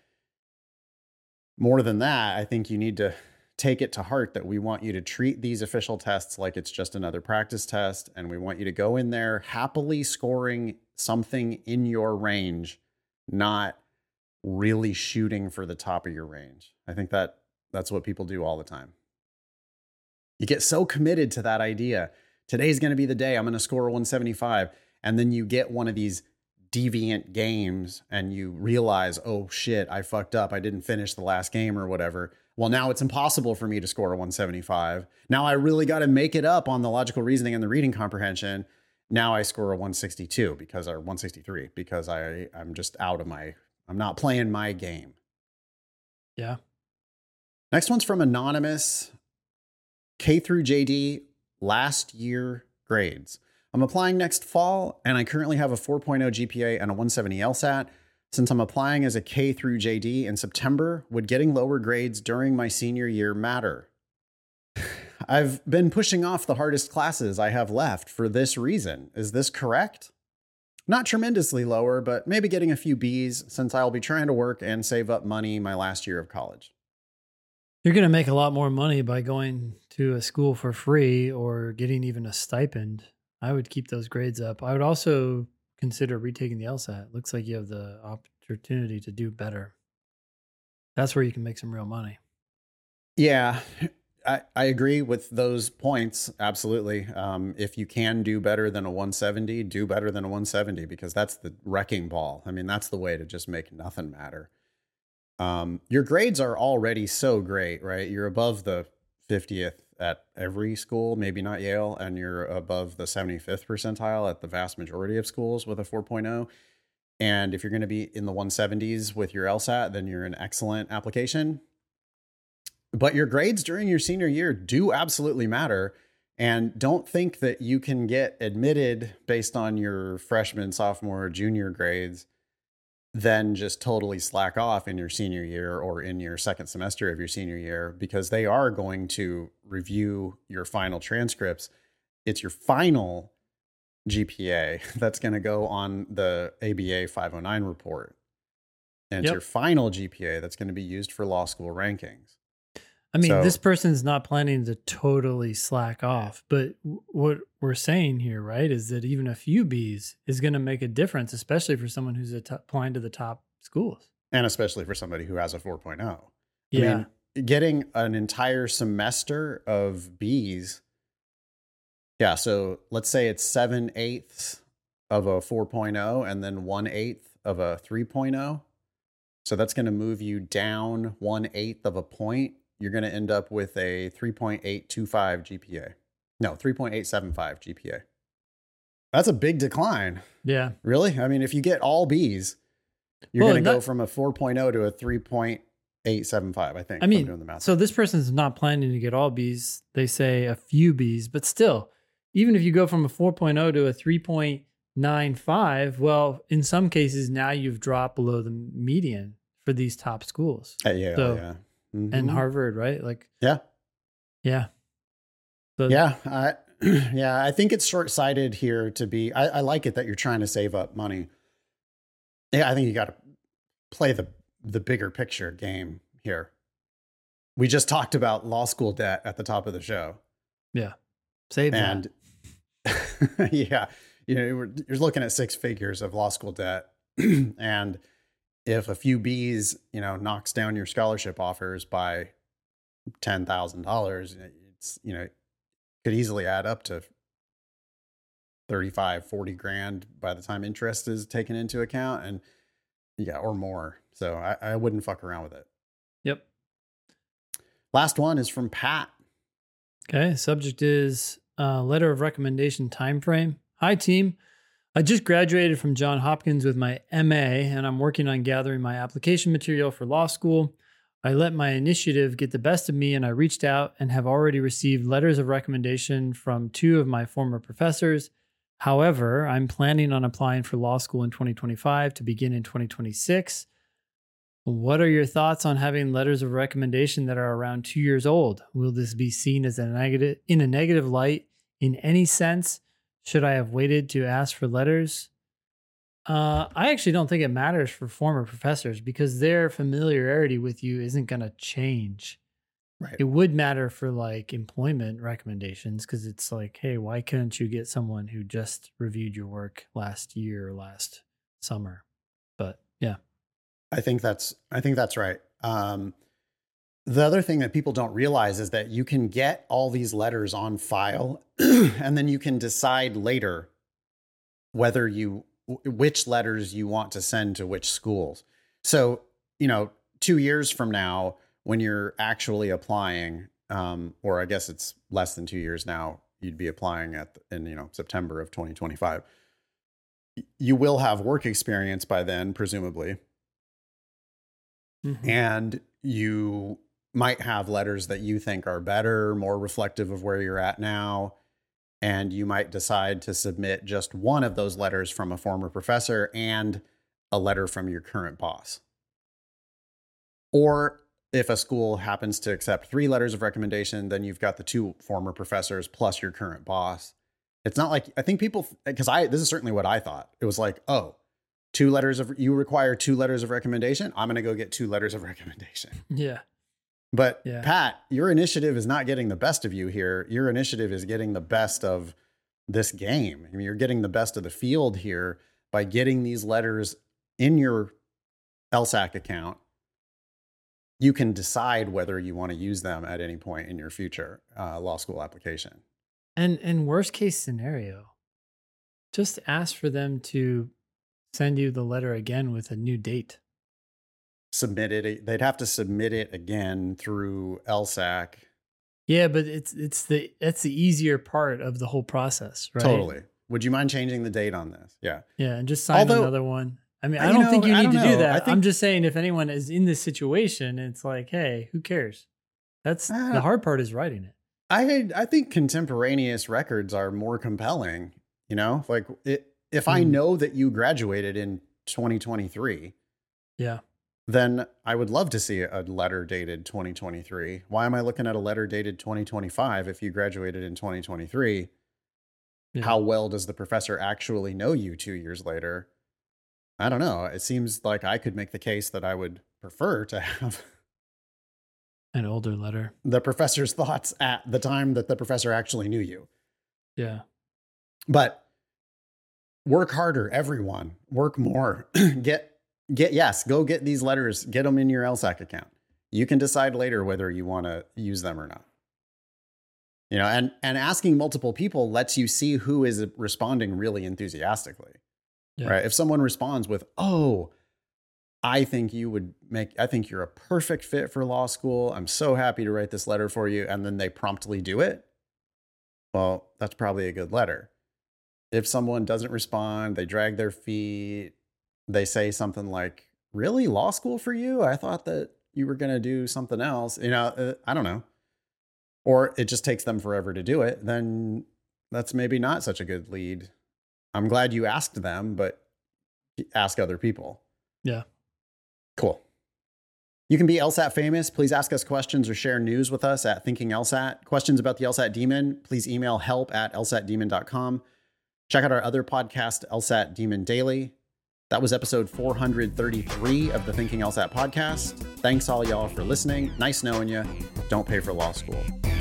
Speaker 1: more than that, I think you need to take it to heart that we want you to treat these official tests like it's just another practice test. And we want you to go in there happily scoring something in your range, not really shooting for the top of your range. I think that that's what people do all the time. You get so committed to that idea. Today's going to be the day I'm going to score a one seventy-five. And then you get one of these deviant games and you realize, oh shit, I fucked up. I didn't finish the last game or whatever. Well, now it's impossible for me to score a one seventy-five. Now I really got to make it up on the logical reasoning and the reading comprehension. Now I score a one sixty-two because, or one sixty-three because I, I'm just out of my, I'm not playing my game.
Speaker 2: Yeah. Next
Speaker 1: one's from Anonymous. K through J D last year grades. I'm applying next fall, and I currently have a four point oh G P A and a one seventy LSAT. Since I'm applying as a K through J D in September, would getting lower grades during my senior year matter? I've been pushing off the hardest classes I have left for this reason. Is this correct? Not tremendously lower, but maybe getting a few B's since I'll be trying to work and save up money my last year of college.
Speaker 2: You're going to make a lot more money by going to a school for free or getting even a stipend. I would keep those grades up. I would also consider retaking the LSAT. Looks like you have the opportunity to do better. That's where you can make some real money.
Speaker 1: Yeah, I, I agree with those points. Absolutely. Um, if you can do better than a one seventy, do better than a one seventy, because that's the wrecking ball. I mean, that's the way to just make nothing matter. Um, your grades are already so great, right? You're above the fiftieth at every school, maybe not Yale, and you're above the seventy-fifth percentile at the vast majority of schools with a four point oh. And if you're going to be in the one seventies with your LSAT, then you're an excellent application. But your grades during your senior year do absolutely matter. And don't think that you can get admitted based on your freshman, sophomore, junior grades, then just totally slack off in your senior year or in your second semester of your senior year, because they are going to review your final transcripts. It's your final G P A that's going to go on the A B A five oh nine report. And it's
Speaker 2: Yep.
Speaker 1: your final G P A that's going to be used for law school rankings.
Speaker 2: I mean,
Speaker 1: So-
Speaker 2: this person's not planning to totally slack off, but w- what we're saying here, right, is that even a few B's is going to make a difference, especially for someone who's a t- applying to the top schools.
Speaker 1: And especially for somebody who has a four point oh.
Speaker 2: Yeah.
Speaker 1: I mean, getting an entire semester of B's. Yeah. So let's say it's seven eighths of a four point oh and then one eighth of a three point oh. So that's going to move you down one eighth of a point. You're going to end up with a three point eight two five G P A. No, three point eight seven five G P A. That's a big decline.
Speaker 2: Yeah.
Speaker 1: Really? I mean, if you get all B's, you're
Speaker 2: Well,
Speaker 1: going to go
Speaker 2: not-
Speaker 1: from a four point oh to a three point eight seven five, I think.
Speaker 2: I
Speaker 1: if I'm
Speaker 2: mean,
Speaker 1: doing the math.
Speaker 2: so this person's not planning to get all B's. They say a few B's, but still, even if you go from a four point oh to a three point nine five, well, in some cases now you've dropped below the median for these top schools.
Speaker 1: Uh, yeah,
Speaker 2: so-
Speaker 1: yeah. Mhm.
Speaker 2: And Harvard, right? Like,
Speaker 1: Yeah.
Speaker 2: yeah. So,
Speaker 1: Yeah. I, yeah. I think it's short-sighted here to be, I, I like it that you're trying to save up money. Yeah. I think you got to play the, the bigger picture game here. We just talked about law school debt at the top of the show.
Speaker 2: yeah. Save
Speaker 1: And
Speaker 2: that.
Speaker 1: yeah, you know, you're, you're looking at six figures of law school debt. And if a few B's, you know, knocks down your scholarship offers by ten thousand dollars, it's, you know, could easily add up to thirty-five, forty grand by the time interest is taken into account, and yeah, or more. So I, I wouldn't fuck around with it.
Speaker 2: Yep.
Speaker 1: Last one is from Pat.
Speaker 2: Okay. Subject is uh, letter of recommendation time frame. Hi, team. I just graduated from Johns Hopkins with my M A, and I'm working on gathering my application material for law school. I let my initiative get the best of me, and I reached out and have already received letters of recommendation from two of my former professors. However, I'm planning on applying for law school in twenty twenty-five to begin in twenty twenty-six. What are your thoughts on having letters of recommendation that are around two years old? Will this be seen as a negative in a negative light in any sense? Should I have waited to ask for letters? Uh, I actually don't think it matters for former professors because their familiarity with you isn't going to change.
Speaker 1: Right.
Speaker 2: It would matter for like employment recommendations because it's like, hey, why couldn't you get someone who just reviewed your work last year or last summer? But yeah.
Speaker 1: I think that's, I think that's right. Um, the other thing that people don't realize is that you can get all these letters on file and then you can decide later whether you, which letters you want to send to which schools. So, you know, two years from now, when you're actually applying, um, or I guess it's less than two years now, you'd be applying at in, you know, September of twenty twenty-five. You will have work experience by then, presumably.
Speaker 2: Mhm.
Speaker 1: And you might have letters that you think are better, more reflective of where you're at now. And you might decide to submit just one of those letters from a former professor and a letter from your current boss. Or if a school happens to accept three letters of recommendation, then you've got the two former professors plus your current boss. It's not like, I think people, because I, this is certainly what I thought. It was like, oh, two letters of, you require two letters of recommendation. I'm going to go get two letters of recommendation.
Speaker 2: Yeah.
Speaker 1: But
Speaker 2: Yeah.
Speaker 1: Pat, your initiative is not getting the best of you here. Your initiative is getting the best of this game. I mean, you're getting the best of the field here by getting these letters in your L S A C account. You can decide whether you want to use them at any point in your future uh, law school application.
Speaker 2: And and worst case scenario, just ask for them to send you the letter again with a new date.
Speaker 1: Submit it. They'd have to submit it again through L S A C.
Speaker 2: Yeah, but it's it's the that's the easier part of the whole process, right?
Speaker 1: Totally. Would you mind changing the date on this? Yeah.
Speaker 2: Yeah, and just sign
Speaker 1: Although-
Speaker 2: another one. I mean,
Speaker 1: Uh,
Speaker 2: I
Speaker 1: you
Speaker 2: don't
Speaker 1: know,
Speaker 2: think you
Speaker 1: I
Speaker 2: need to
Speaker 1: don't
Speaker 2: do
Speaker 1: know.
Speaker 2: that.
Speaker 1: I think-
Speaker 2: I'm just saying if anyone is in this situation, it's like, hey, who cares? That's
Speaker 1: Uh,
Speaker 2: the hard part is writing it.
Speaker 1: I I think contemporaneous records are more compelling. You know, like it, if I
Speaker 2: Mm.
Speaker 1: know that you graduated in twenty twenty-three,
Speaker 2: Yeah.
Speaker 1: then I would love to see a letter dated twenty twenty-three. Why am I looking at a letter dated twenty twenty-five if you graduated in twenty twenty-three?
Speaker 2: Yeah.
Speaker 1: How well does the professor actually know you two years later? I don't know. It seems like I could make the case that I would prefer to have
Speaker 2: An older letter.
Speaker 1: the professor's thoughts at the time that the professor actually knew you.
Speaker 2: Yeah.
Speaker 1: But work harder, everyone. Work more. get get yes, go get these letters, get them in your L S A C account. You can decide later whether you want to use them or not. You know, and and asking multiple people lets you see who is responding really enthusiastically.
Speaker 2: Yeah.
Speaker 1: Right? If someone responds with, "Oh, I think you would make I think you're a perfect fit for law school. I'm so happy to write this letter for you," and then they promptly do it. Well, that's probably a good letter. if someone doesn't respond, they drag their feet, they say something like, really, law school for you? I thought that you were going to do something else. You know, uh, I don't know. Or it just takes them forever to do it. Then that's maybe not such a good lead. I'm glad you asked them, but ask other people.
Speaker 2: Yeah.
Speaker 1: Cool. You can be LSAT famous. Please ask us questions or share news with us at Thinking LSAT. Questions about the LSAT Demon, please email help at L S A T demon dot com. Check out our other podcast, LSAT Demon Daily. That was episode four hundred thirty-three of the Thinking LSAT podcast. Thanks all y'all for listening. Nice knowing you. Don't pay for law school.